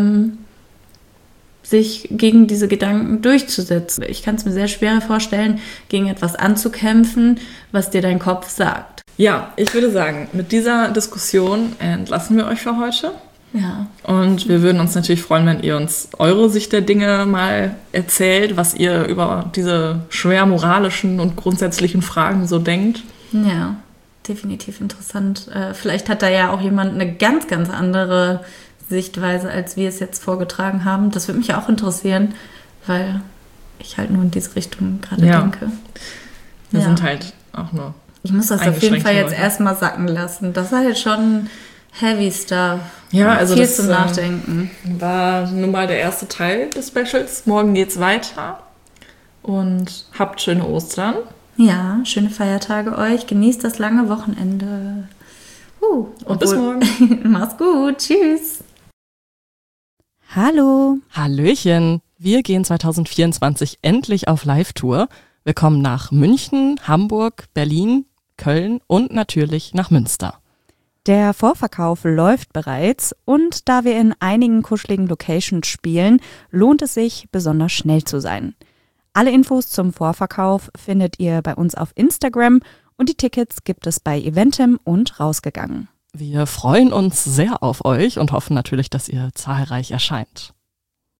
S5: sich gegen diese Gedanken durchzusetzen. Ich kann es mir sehr schwer vorstellen, gegen etwas anzukämpfen, was dir dein Kopf sagt.
S6: Ja, ich würde sagen, mit dieser Diskussion entlassen wir euch für heute.
S5: Ja.
S6: Und wir würden uns natürlich freuen, wenn ihr uns eure Sicht der Dinge mal erzählt, was ihr über diese schwer moralischen und grundsätzlichen Fragen so denkt.
S5: Ja, definitiv interessant. Vielleicht hat da ja auch jemand eine ganz, ganz andere Sichtweise, als wir es jetzt vorgetragen haben. Das würde mich auch interessieren, weil ich halt nur in diese Richtung gerade denke.
S6: Wir sind halt auch nur
S5: Ich muss das auf jeden Fall jetzt erstmal sacken lassen. Das ist halt schon heavy stuff.
S6: Ja, also
S5: viel
S6: das
S5: zum Nachdenken.
S6: War nun mal der erste Teil des Specials. Morgen geht's weiter. Und habt schöne Ostern.
S5: Ja, schöne Feiertage euch. Genießt das lange Wochenende.
S6: Und bis morgen.
S5: Mach's gut. Tschüss.
S1: Hallo.
S2: Hallöchen. Wir gehen 2024 endlich auf Live-Tour. Wir kommen nach München, Hamburg, Berlin, Köln und natürlich nach Münster.
S1: Der Vorverkauf läuft bereits und da wir in einigen kuscheligen Locations spielen, lohnt es sich, besonders schnell zu sein. Alle Infos zum Vorverkauf findet ihr bei uns auf Instagram und die Tickets gibt es bei Eventim und Rausgegangen.
S2: Wir freuen uns sehr auf euch und hoffen natürlich, dass ihr zahlreich erscheint.